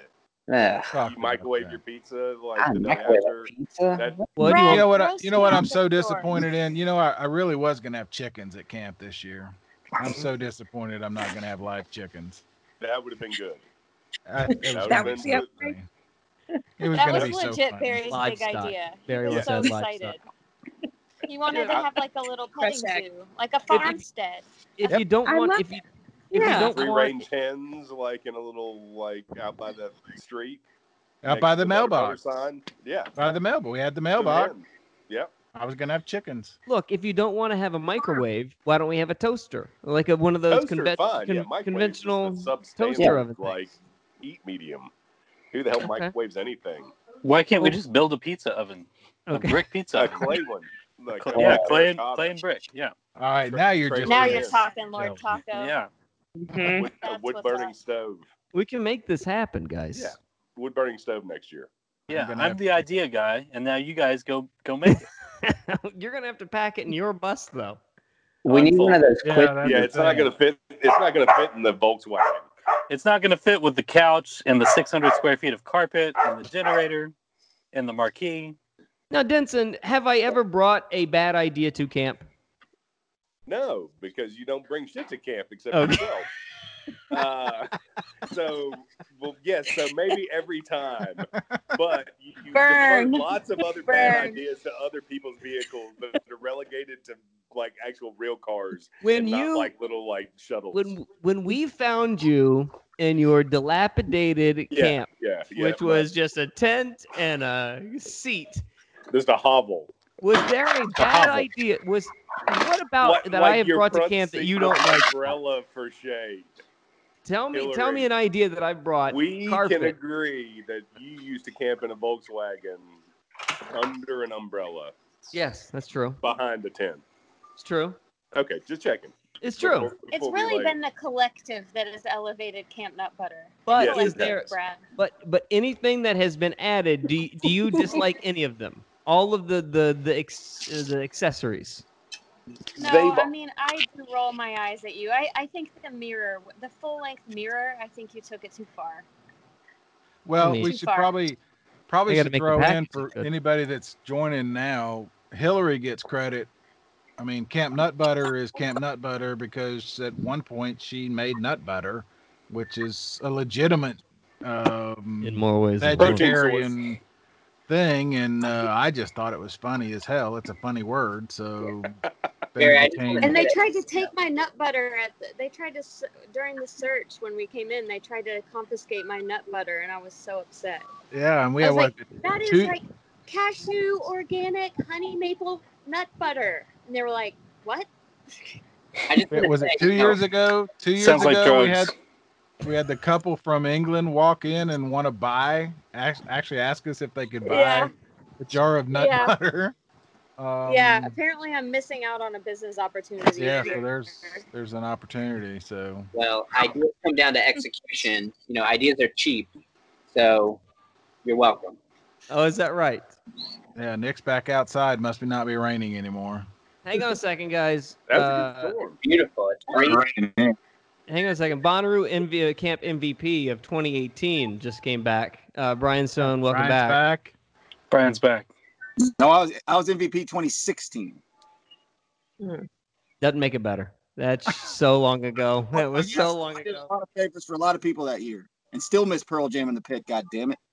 Ugh. You microwave your pizza like I the day microwave a after. pizza? That, Well, Brad, You know what? roast You know what? me I'm on so the floor. disappointed in. You know, I really was gonna have chickens at camp this year. I'm so disappointed. I'm not gonna have live chickens. that would have been good. It was That gonna would've be been so funny. It was That gonna was be so legit funny. Barry's big Livestock. idea. Barry He was would so say livestock. excited. He wanted to Yeah. have like a little petting Fresh egg. zoo, like a farmstead. If you don't I want, love if you Yeah. don't Free want, range hens, like in a little like out by the street. Out next by to the Butter mailbox. sign. Yeah. By the mailbox. We had the Some mailbox. hens. Yep. I was gonna have chickens. look, if you don't want to have a microwave, why don't we have a toaster, like one of those Toaster, fine. Yeah, microwave's conventional just a toaster substandard, oven like things? eat medium. Who the hell Okay. microwaves anything? Why can't we just build a pizza oven? Okay. A brick pizza A oven. clay one. Like Yeah, a clay and terracotta. brick. Yeah. All right, now you're just Now Right. you're Yes. talking, Lord Taco. Yeah. Wood, a That's wood what's burning up. stove. We can make this happen, guys. Yeah. Wood burning stove next year. Yeah. gonna I'm have- the idea guy, and now you guys go make it. You're gonna have to pack it in your bus, though. We need one of those Yeah, quick. that's Yeah, the it's not thing. gonna fit. It's not gonna fit in the Volkswagen. It's not going to fit with the couch and the 600 square feet of carpet and the generator and the marquee. Now, Denson, have I ever brought a bad idea to camp? No, because you don't bring shit to camp except Okay. yourself. So, well, yes. So maybe every time, but you defer Burn. lots of other bad Burn. ideas to other people's vehicles that are relegated to like actual real cars When and not you like little like shuttles. when we found you in your dilapidated yeah, camp, yeah, which was just a tent and a seat, just a hovel. was there a bad idea? What about that I have your brought to front camp that seat you don't with like? Umbrella for shade. Tell me Hillary. an idea that I've brought. We carpet. can agree that you used to camp in a Volkswagen under an umbrella Yes, that's true. behind the tent. It's true. Okay, just checking. It's true. It's Before we, really like- been the collective that has elevated Camp Nut Butter. But Yes, is it there? does. Brad? But anything that has been added, do you dislike any of them? All of the accessories. No, They've- I mean, I do roll my eyes at you. I think the mirror, the full-length mirror, I think you took it too far. Well, I mean- we Too should far. probably I gotta should make the throw in package for good. anybody that's joining now. Hillary gets credit. I mean, Camp Nut Butter is Camp Nut Butter because at one point she made nut butter, which is a legitimate In more ways than one. vegetarian thing, and I just thought it was funny as hell. It's a funny word, so Barry, I then just became- wanna And they tried to take my nut butter they tried to during the search when we came in. They tried to confiscate my nut butter, and I was so upset. yeah, and we I had was what like, that is two- like cashew organic honey maple nut butter, and they were like, "What?" I just was it say, 2 years ago? 2 years Sounds like ago, drugs. we had the couple from England walk in and want to buy, actually ask us if they could buy Yeah. a jar of nut Yeah. butter. Yeah, apparently I'm missing out on a business opportunity. Yeah, so there's an opportunity. So Well, ideas come down to execution. You know, ideas are cheap, so you're welcome. Oh, is that right? yeah, Nick's back outside. Must be not be raining anymore. Hang on a second, guys. That was a good storm. Beautiful. It's great. Hang on a second. Bonnaroo Camp MVP of 2018 just came back. Brian Stone, welcome Brian's back. Brian's back. No, I was MVP 2016. Doesn't make it better. That's so long ago. That was Yes, so long I did ago. a lot of favors for a lot of people that year, and still missed Pearl Jam in the pit. God damn it!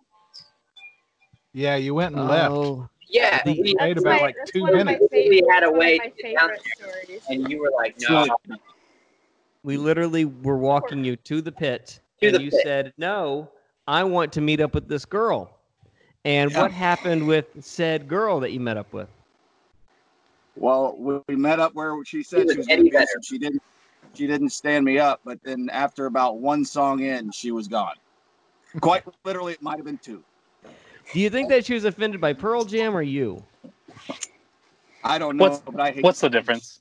Yeah, you went and left. Oh, Yeah, The- we, Stayed about like that's 2 one of my minutes. favorite- We had a that's one of way my to get down favorite stories. and you were like, no. we literally were walking you to the pit, To and the you pit. said, "No, I want to meet up with this girl." And Yeah. what happened with said girl that you met up with? Well, we met up where she said was she was Eddie going to be. Vedder. So she didn't stand me up, but then after about one song in, she was gone. Quite literally, it might have been two. Do you think that she was offended by Pearl Jam or you? I don't know, What's- but I hate. What's the difference?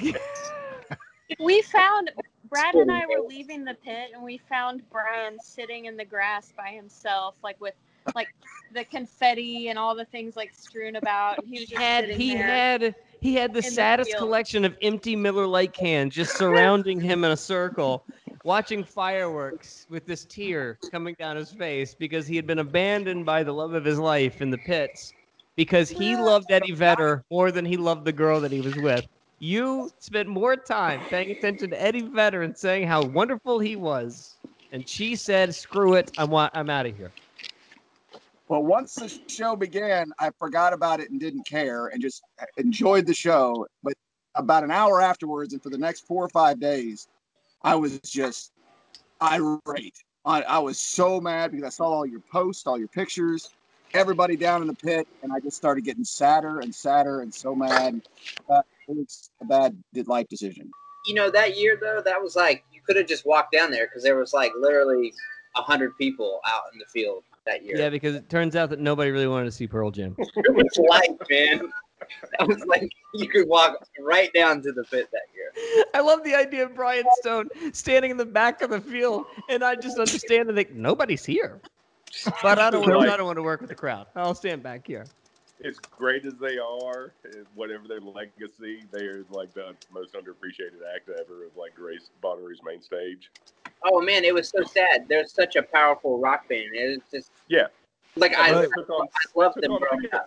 We found Brad and I were leaving the pit, and we found Brian sitting in the grass by himself, like with like the confetti and all the things like strewn about. And he was just sitting there. He had the the saddest field. collection of empty Miller Lite cans just surrounding him in a circle. watching fireworks with this tear coming down his face because he had been abandoned by the love of his life in the pits because he loved Eddie Vedder more than he loved the girl that he was with. You spent more time paying attention to Eddie Vedder and saying how wonderful he was. And she said, screw it, I'm out of here. Well, once the show began, I forgot about it and didn't care and just enjoyed the show. But about an hour afterwards and for the next 4 or 5 days, I was just irate. I was so mad because I saw all your posts, all your pictures, everybody down in the pit, and I just started getting sadder and sadder and so mad. It was a bad life decision. You know, that year, though, that was like, you could have just walked down there because there was like literally 100 people out in the field that year. Yeah, because it turns out that nobody really wanted to see Pearl Jam. It was light, man. That was like, you could walk right down to the pit that year. I love the idea of Brian Stone standing in the back of the field, and I just understand and think, nobody's here. But I don't want to work with the crowd. I'll stand back here. As great as they are, whatever their legacy, they are like the most underappreciated act ever of like Grace Bonnaroo's main stage. Oh man, it was so sad. They're such a powerful rock band. It was just like I love them growing up.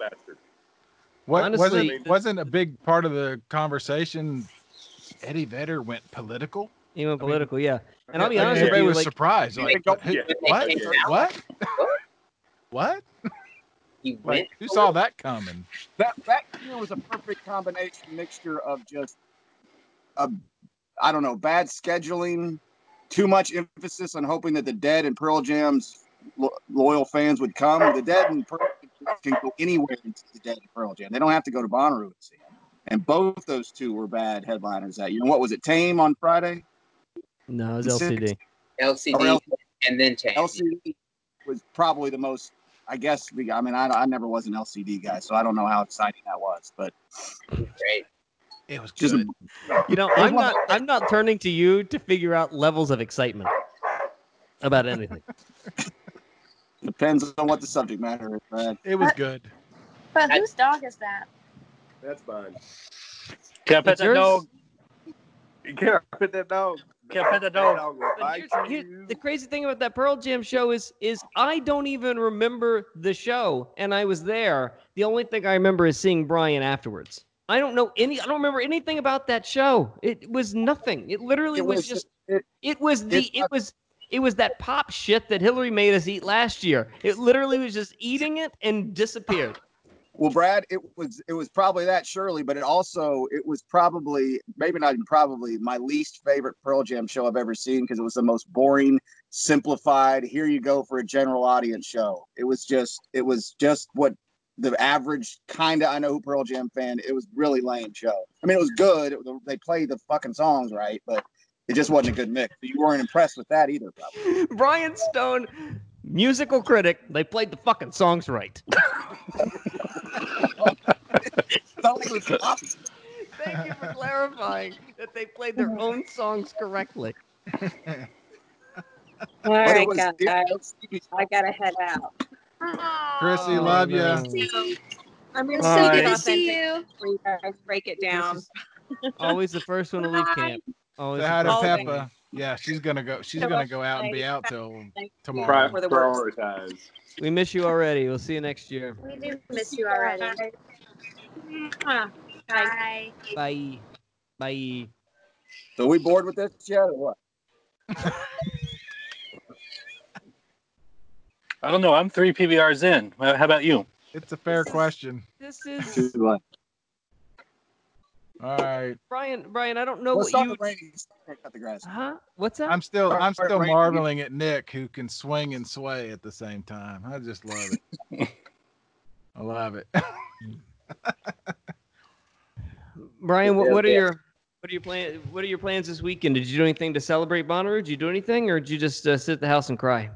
Wasn't a big part of the conversation? Eddie Vedder went political. He went political, yeah. And I'll be honest with you, everybody was surprised. Like, what? What? Like, who saw that coming? That year was a perfect combination mixture of just, I don't know, bad scheduling, too much emphasis on hoping that the Dead and Pearl Jam's loyal fans would come. The Dead and Pearl Jam can go anywhere to see the Dead and Pearl Jam. They don't have to go to Bonnaroo to see them. And both those two were bad headliners that year. And what was it, Tame on Friday? No, it was LCD. LCD and then Tame. LCD was probably the most, I guess, I mean, I never was an LCD guy, so I don't know how exciting that was, but great. It was good. You know, I'm not turning to you to figure out levels of excitement about anything. Depends on what the subject matter is, Brad. It was good. But whose dog is that? That's fine. Can I pet that dog? Can I pet that dog? Can I pet that dog? The crazy thing about that Pearl Jam show is I don't even remember the show, and I was there. The only thing I remember is seeing Brian afterwards. I don't remember anything about that show. It was nothing. It literally was just. It was that pop shit that Hillary made us eat last year. It literally was just eating it and disappeared. Well, Brad, it was probably that, surely, but it was probably, maybe not even probably, my least favorite Pearl Jam show I've ever seen because it was the most boring, simplified, here you go for a general audience show. It was just what the average kind of I know who Pearl Jam fan, it was really lame show. I mean, it was good. They played the fucking songs right, but it just wasn't a good mix. You weren't impressed with that either, probably. Brian Stone, musical critic, they played the fucking songs right. Thank you for clarifying that they played their own songs correctly. All right, guys. I gotta head out. Chrissy, love you. I'm gonna so see good to see you. You guys break it down. Always the first one to leave camp. Always Say hi to Peppa. Yeah, she's gonna go. She's gonna go out and be out till tomorrow. Prioritize. We miss you already. We'll see you next year. We do miss you already. Bye. Bye. Bye. So we bored with this yet or what? I don't know. I'm 3 PBRs in. How about you? It's a fair question. This is all right. Brian, I don't know what you cut the grass. Huh? What's that? I'm still marveling at Nick, who can swing and sway at the same time. I just love it. I love it. Brian, what are your plans this weekend? Did you do anything to celebrate Bonnaroo? Did you do anything, or did you just sit at the house and cry?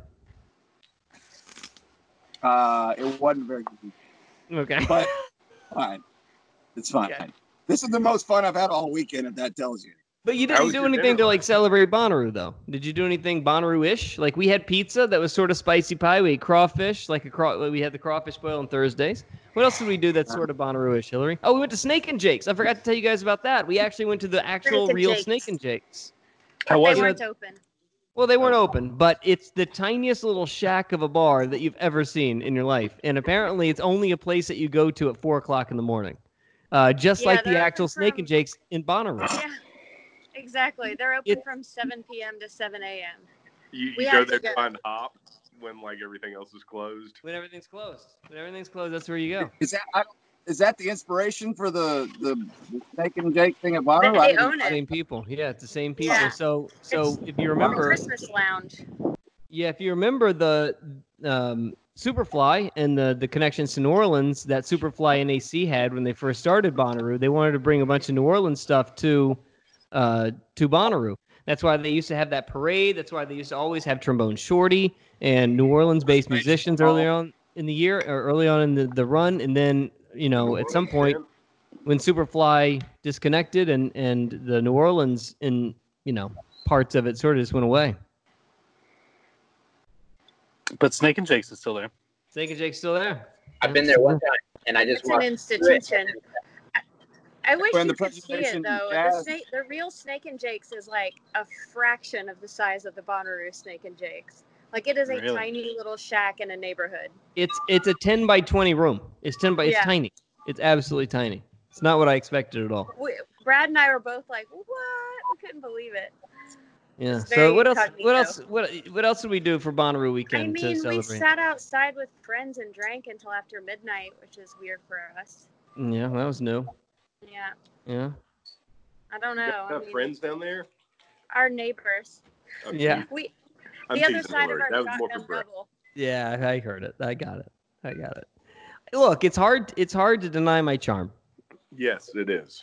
It wasn't very good. Okay. But fine. It's fine. Okay. This is the most fun I've had all weekend, if that tells you. But you didn't do anything to like celebrate Bonnaroo, though. Did you do anything Bonnaroo-ish? Like we had pizza that was sort of spicy pie. We ate crawfish, we had the crawfish boil on Thursdays. What else did we do that's sort of Bonnaroo-ish, Hillary? Oh, we went to Snake and Jake's. I forgot to tell you guys about that. We actually went to the actual real Snake and Jake's. How was they it? weren't open. Well, they weren't open, but it's the tiniest little shack of a bar that you've ever seen in your life. And apparently it's only a place that you go to at 4 o'clock in the morning. Just like the they're actual open Snake from- and Jake's in Bonnaroo. Yeah, exactly. They're open from 7 p.m. to 7 a.m. You We go have there to to go. find hop when like everything else is closed. When everything's closed. When everything's closed, that's where you go. Is that the inspiration for the Snake and Jake thing at Bonnaroo? They own it. Same people. Yeah, it's the same people. Yeah. So It's if you the remember, Christmas lounge. yeah, if you remember the Superfly and the connections to New Orleans that Superfly and AC had when they first started Bonnaroo, they wanted to bring a bunch of New Orleans stuff to Bonnaroo. That's why they used to have that parade. That's why they used to always have Trombone Shorty and New Orleans-based musicians early on in the year or early on in the run. And then, at some point when Superfly disconnected and the New Orleans parts of it sort of just went away. But Snake and Jake's is still there. Snake and Jake's still there. I've been there one time, and I just It's an walked institution. I wish When you the could see presentation it though. jazz- The real Snake and Jake's is like a fraction of the size of the Bonnaroo Snake and Jake's. Like it is a Really? tiny little shack in a neighborhood. It's a 10 by 20 room. It's it's Yeah. tiny. It's absolutely tiny. It's not what I expected at all. Brad and I were both like, "What?" We couldn't believe it. Yeah. It's So very what else? incognito. What else did we do for Bonnaroo I weekend to mean, we celebrate? sat outside with friends and drank until after midnight, which is weird for us. Yeah, that was new. Yeah, Yeah. I don't know. You I have mean, friends down there? our neighbors. Oh, Yeah. geez. We I'm the other teasing, side of Lori. our That was more shotgun for Brett. bubble. Yeah, I heard it. I got it. Look, it's hard to deny my charm. Yes, it is.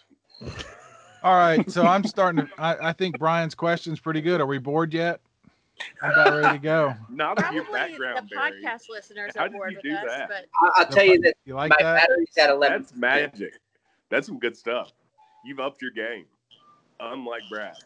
All right, so I'm starting to. I think Brian's question's pretty good. Are we bored yet? I'm about ready to go. Not of Probably your background, the Barry. podcast listeners How are did bored you with do us, that? but I'll tell you that You like my that? battery's at 11. That's magic. That's some good stuff. You've upped your game. Unlike Brad.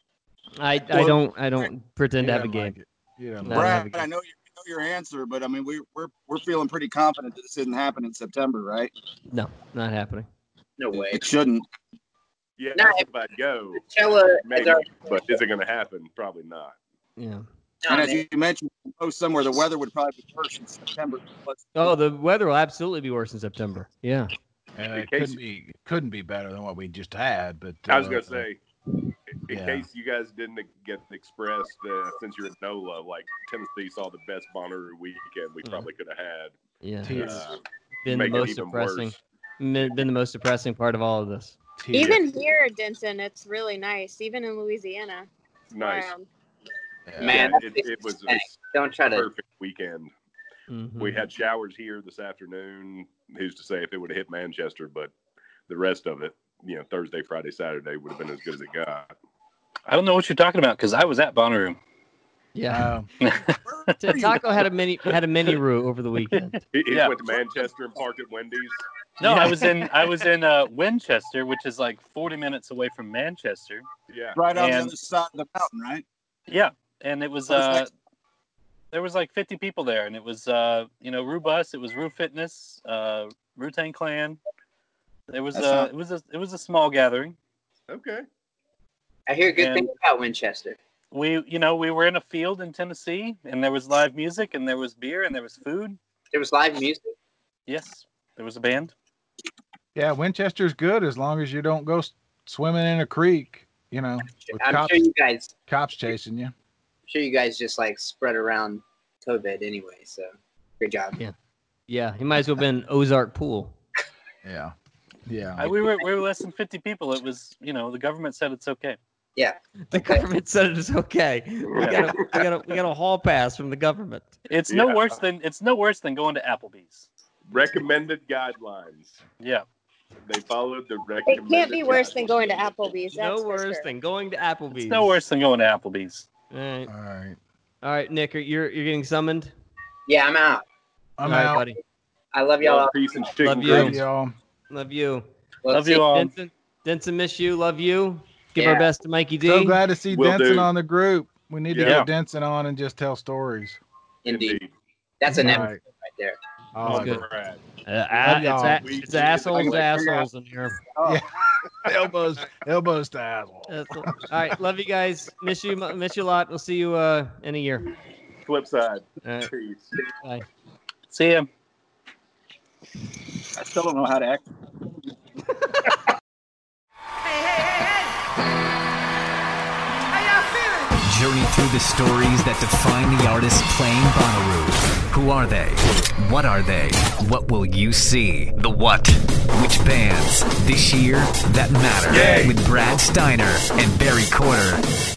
I don't pretend to have a game. Yeah. No, I don't have Brad, I know your answer, but I mean we're feeling pretty confident that this didn't happen in September, right? No, not happening. No way. It shouldn't. Yeah, No, if I go, Coachella maybe, is our but is it going to happen? Probably not. Yeah. no, And as man. you mentioned, post somewhere the weather would probably be worse in September. Oh, the weather will absolutely be worse in September. Yeah. It case- couldn't be better than what we just had. But I was going to say, in yeah. case you guys didn't get expressed, since you're in NOLA, like Tennessee saw the best Bonnaroo weekend we probably could have had. Yeah. Tears. It's been the make it most even depressing. worse. Been the most depressing part of all of this. even here, Denson, it's really nice. Even in Louisiana, it's Nice. wild. Man, Yeah, that's it was a Hispanic. Don't try to. perfect weekend. Mhm. We had showers here this afternoon. Who's to say if it would have hit Manchester, but the rest of it, Thursday, Friday, Saturday would have been as good as it got. I don't know what you're talking about because I was at Bonnaroo. Yeah. Uh, Taco had a mini roux over the weekend. He Yeah. went to Manchester and parked at Wendy's. No, Yeah. I was in Winchester, which is like 40 minutes away from Manchester. Yeah. Right on the And- other side of the mountain, right? Yeah, and it was What was next? there was like 50 people there, and it was Rue Bus, it was Rue Fitness, Rue Tang Clan. It was That's it was a small gathering. Okay. I hear good And- things about Winchester. We were in a field in Tennessee, and there was live music, and there was beer, and there was food. There was live music. Yes, there was a band. yeah, Winchester's good as long as you don't go swimming in a creek. With I'm cops, sure you guys. cops chasing you. I'm sure you guys just like spread around COVID anyway. So great job. Yeah, he might as well have been Ozark Pool. Yeah. Yeah. We were less than 50 people. It was the government said it's okay. Yeah. The government said it is okay. We got a hall pass from the government. It's Yeah. no worse than going to Applebee's. Recommended guidelines. Yeah. They followed the It recommended can't be worse than guidelines. going to Applebee's. That's No for worse sure. than going to Applebee's. It's no worse than going to Applebee's. All right, All right. all right, Nick, you're getting summoned. Yeah, I'm out. I'm All right, out. buddy. I love y'all. Love, peace, and chicken Love you. Love grease. y'all. Love you. Love you all. Denson, miss you. Love you. Give Yeah. our best to Mikey D. So glad to see Will Denson do. on the group. We need to Yeah. get Denson on and just tell stories. Indeed. That's an All episode right. right there. Oh, good. Brad. It's assholes to assholes in here. Yeah. elbows to assholes. All right, love you guys. Miss you a lot. We'll see you in a year. Flip side. All right. Peace. Bye. See ya. I still don't know how to act. Journey through the stories that define the artists playing Bonnaroo. Who are they? What are they? What will you see? The what? Which bands? This year that matter. With Brad Steiner and Barry Corder.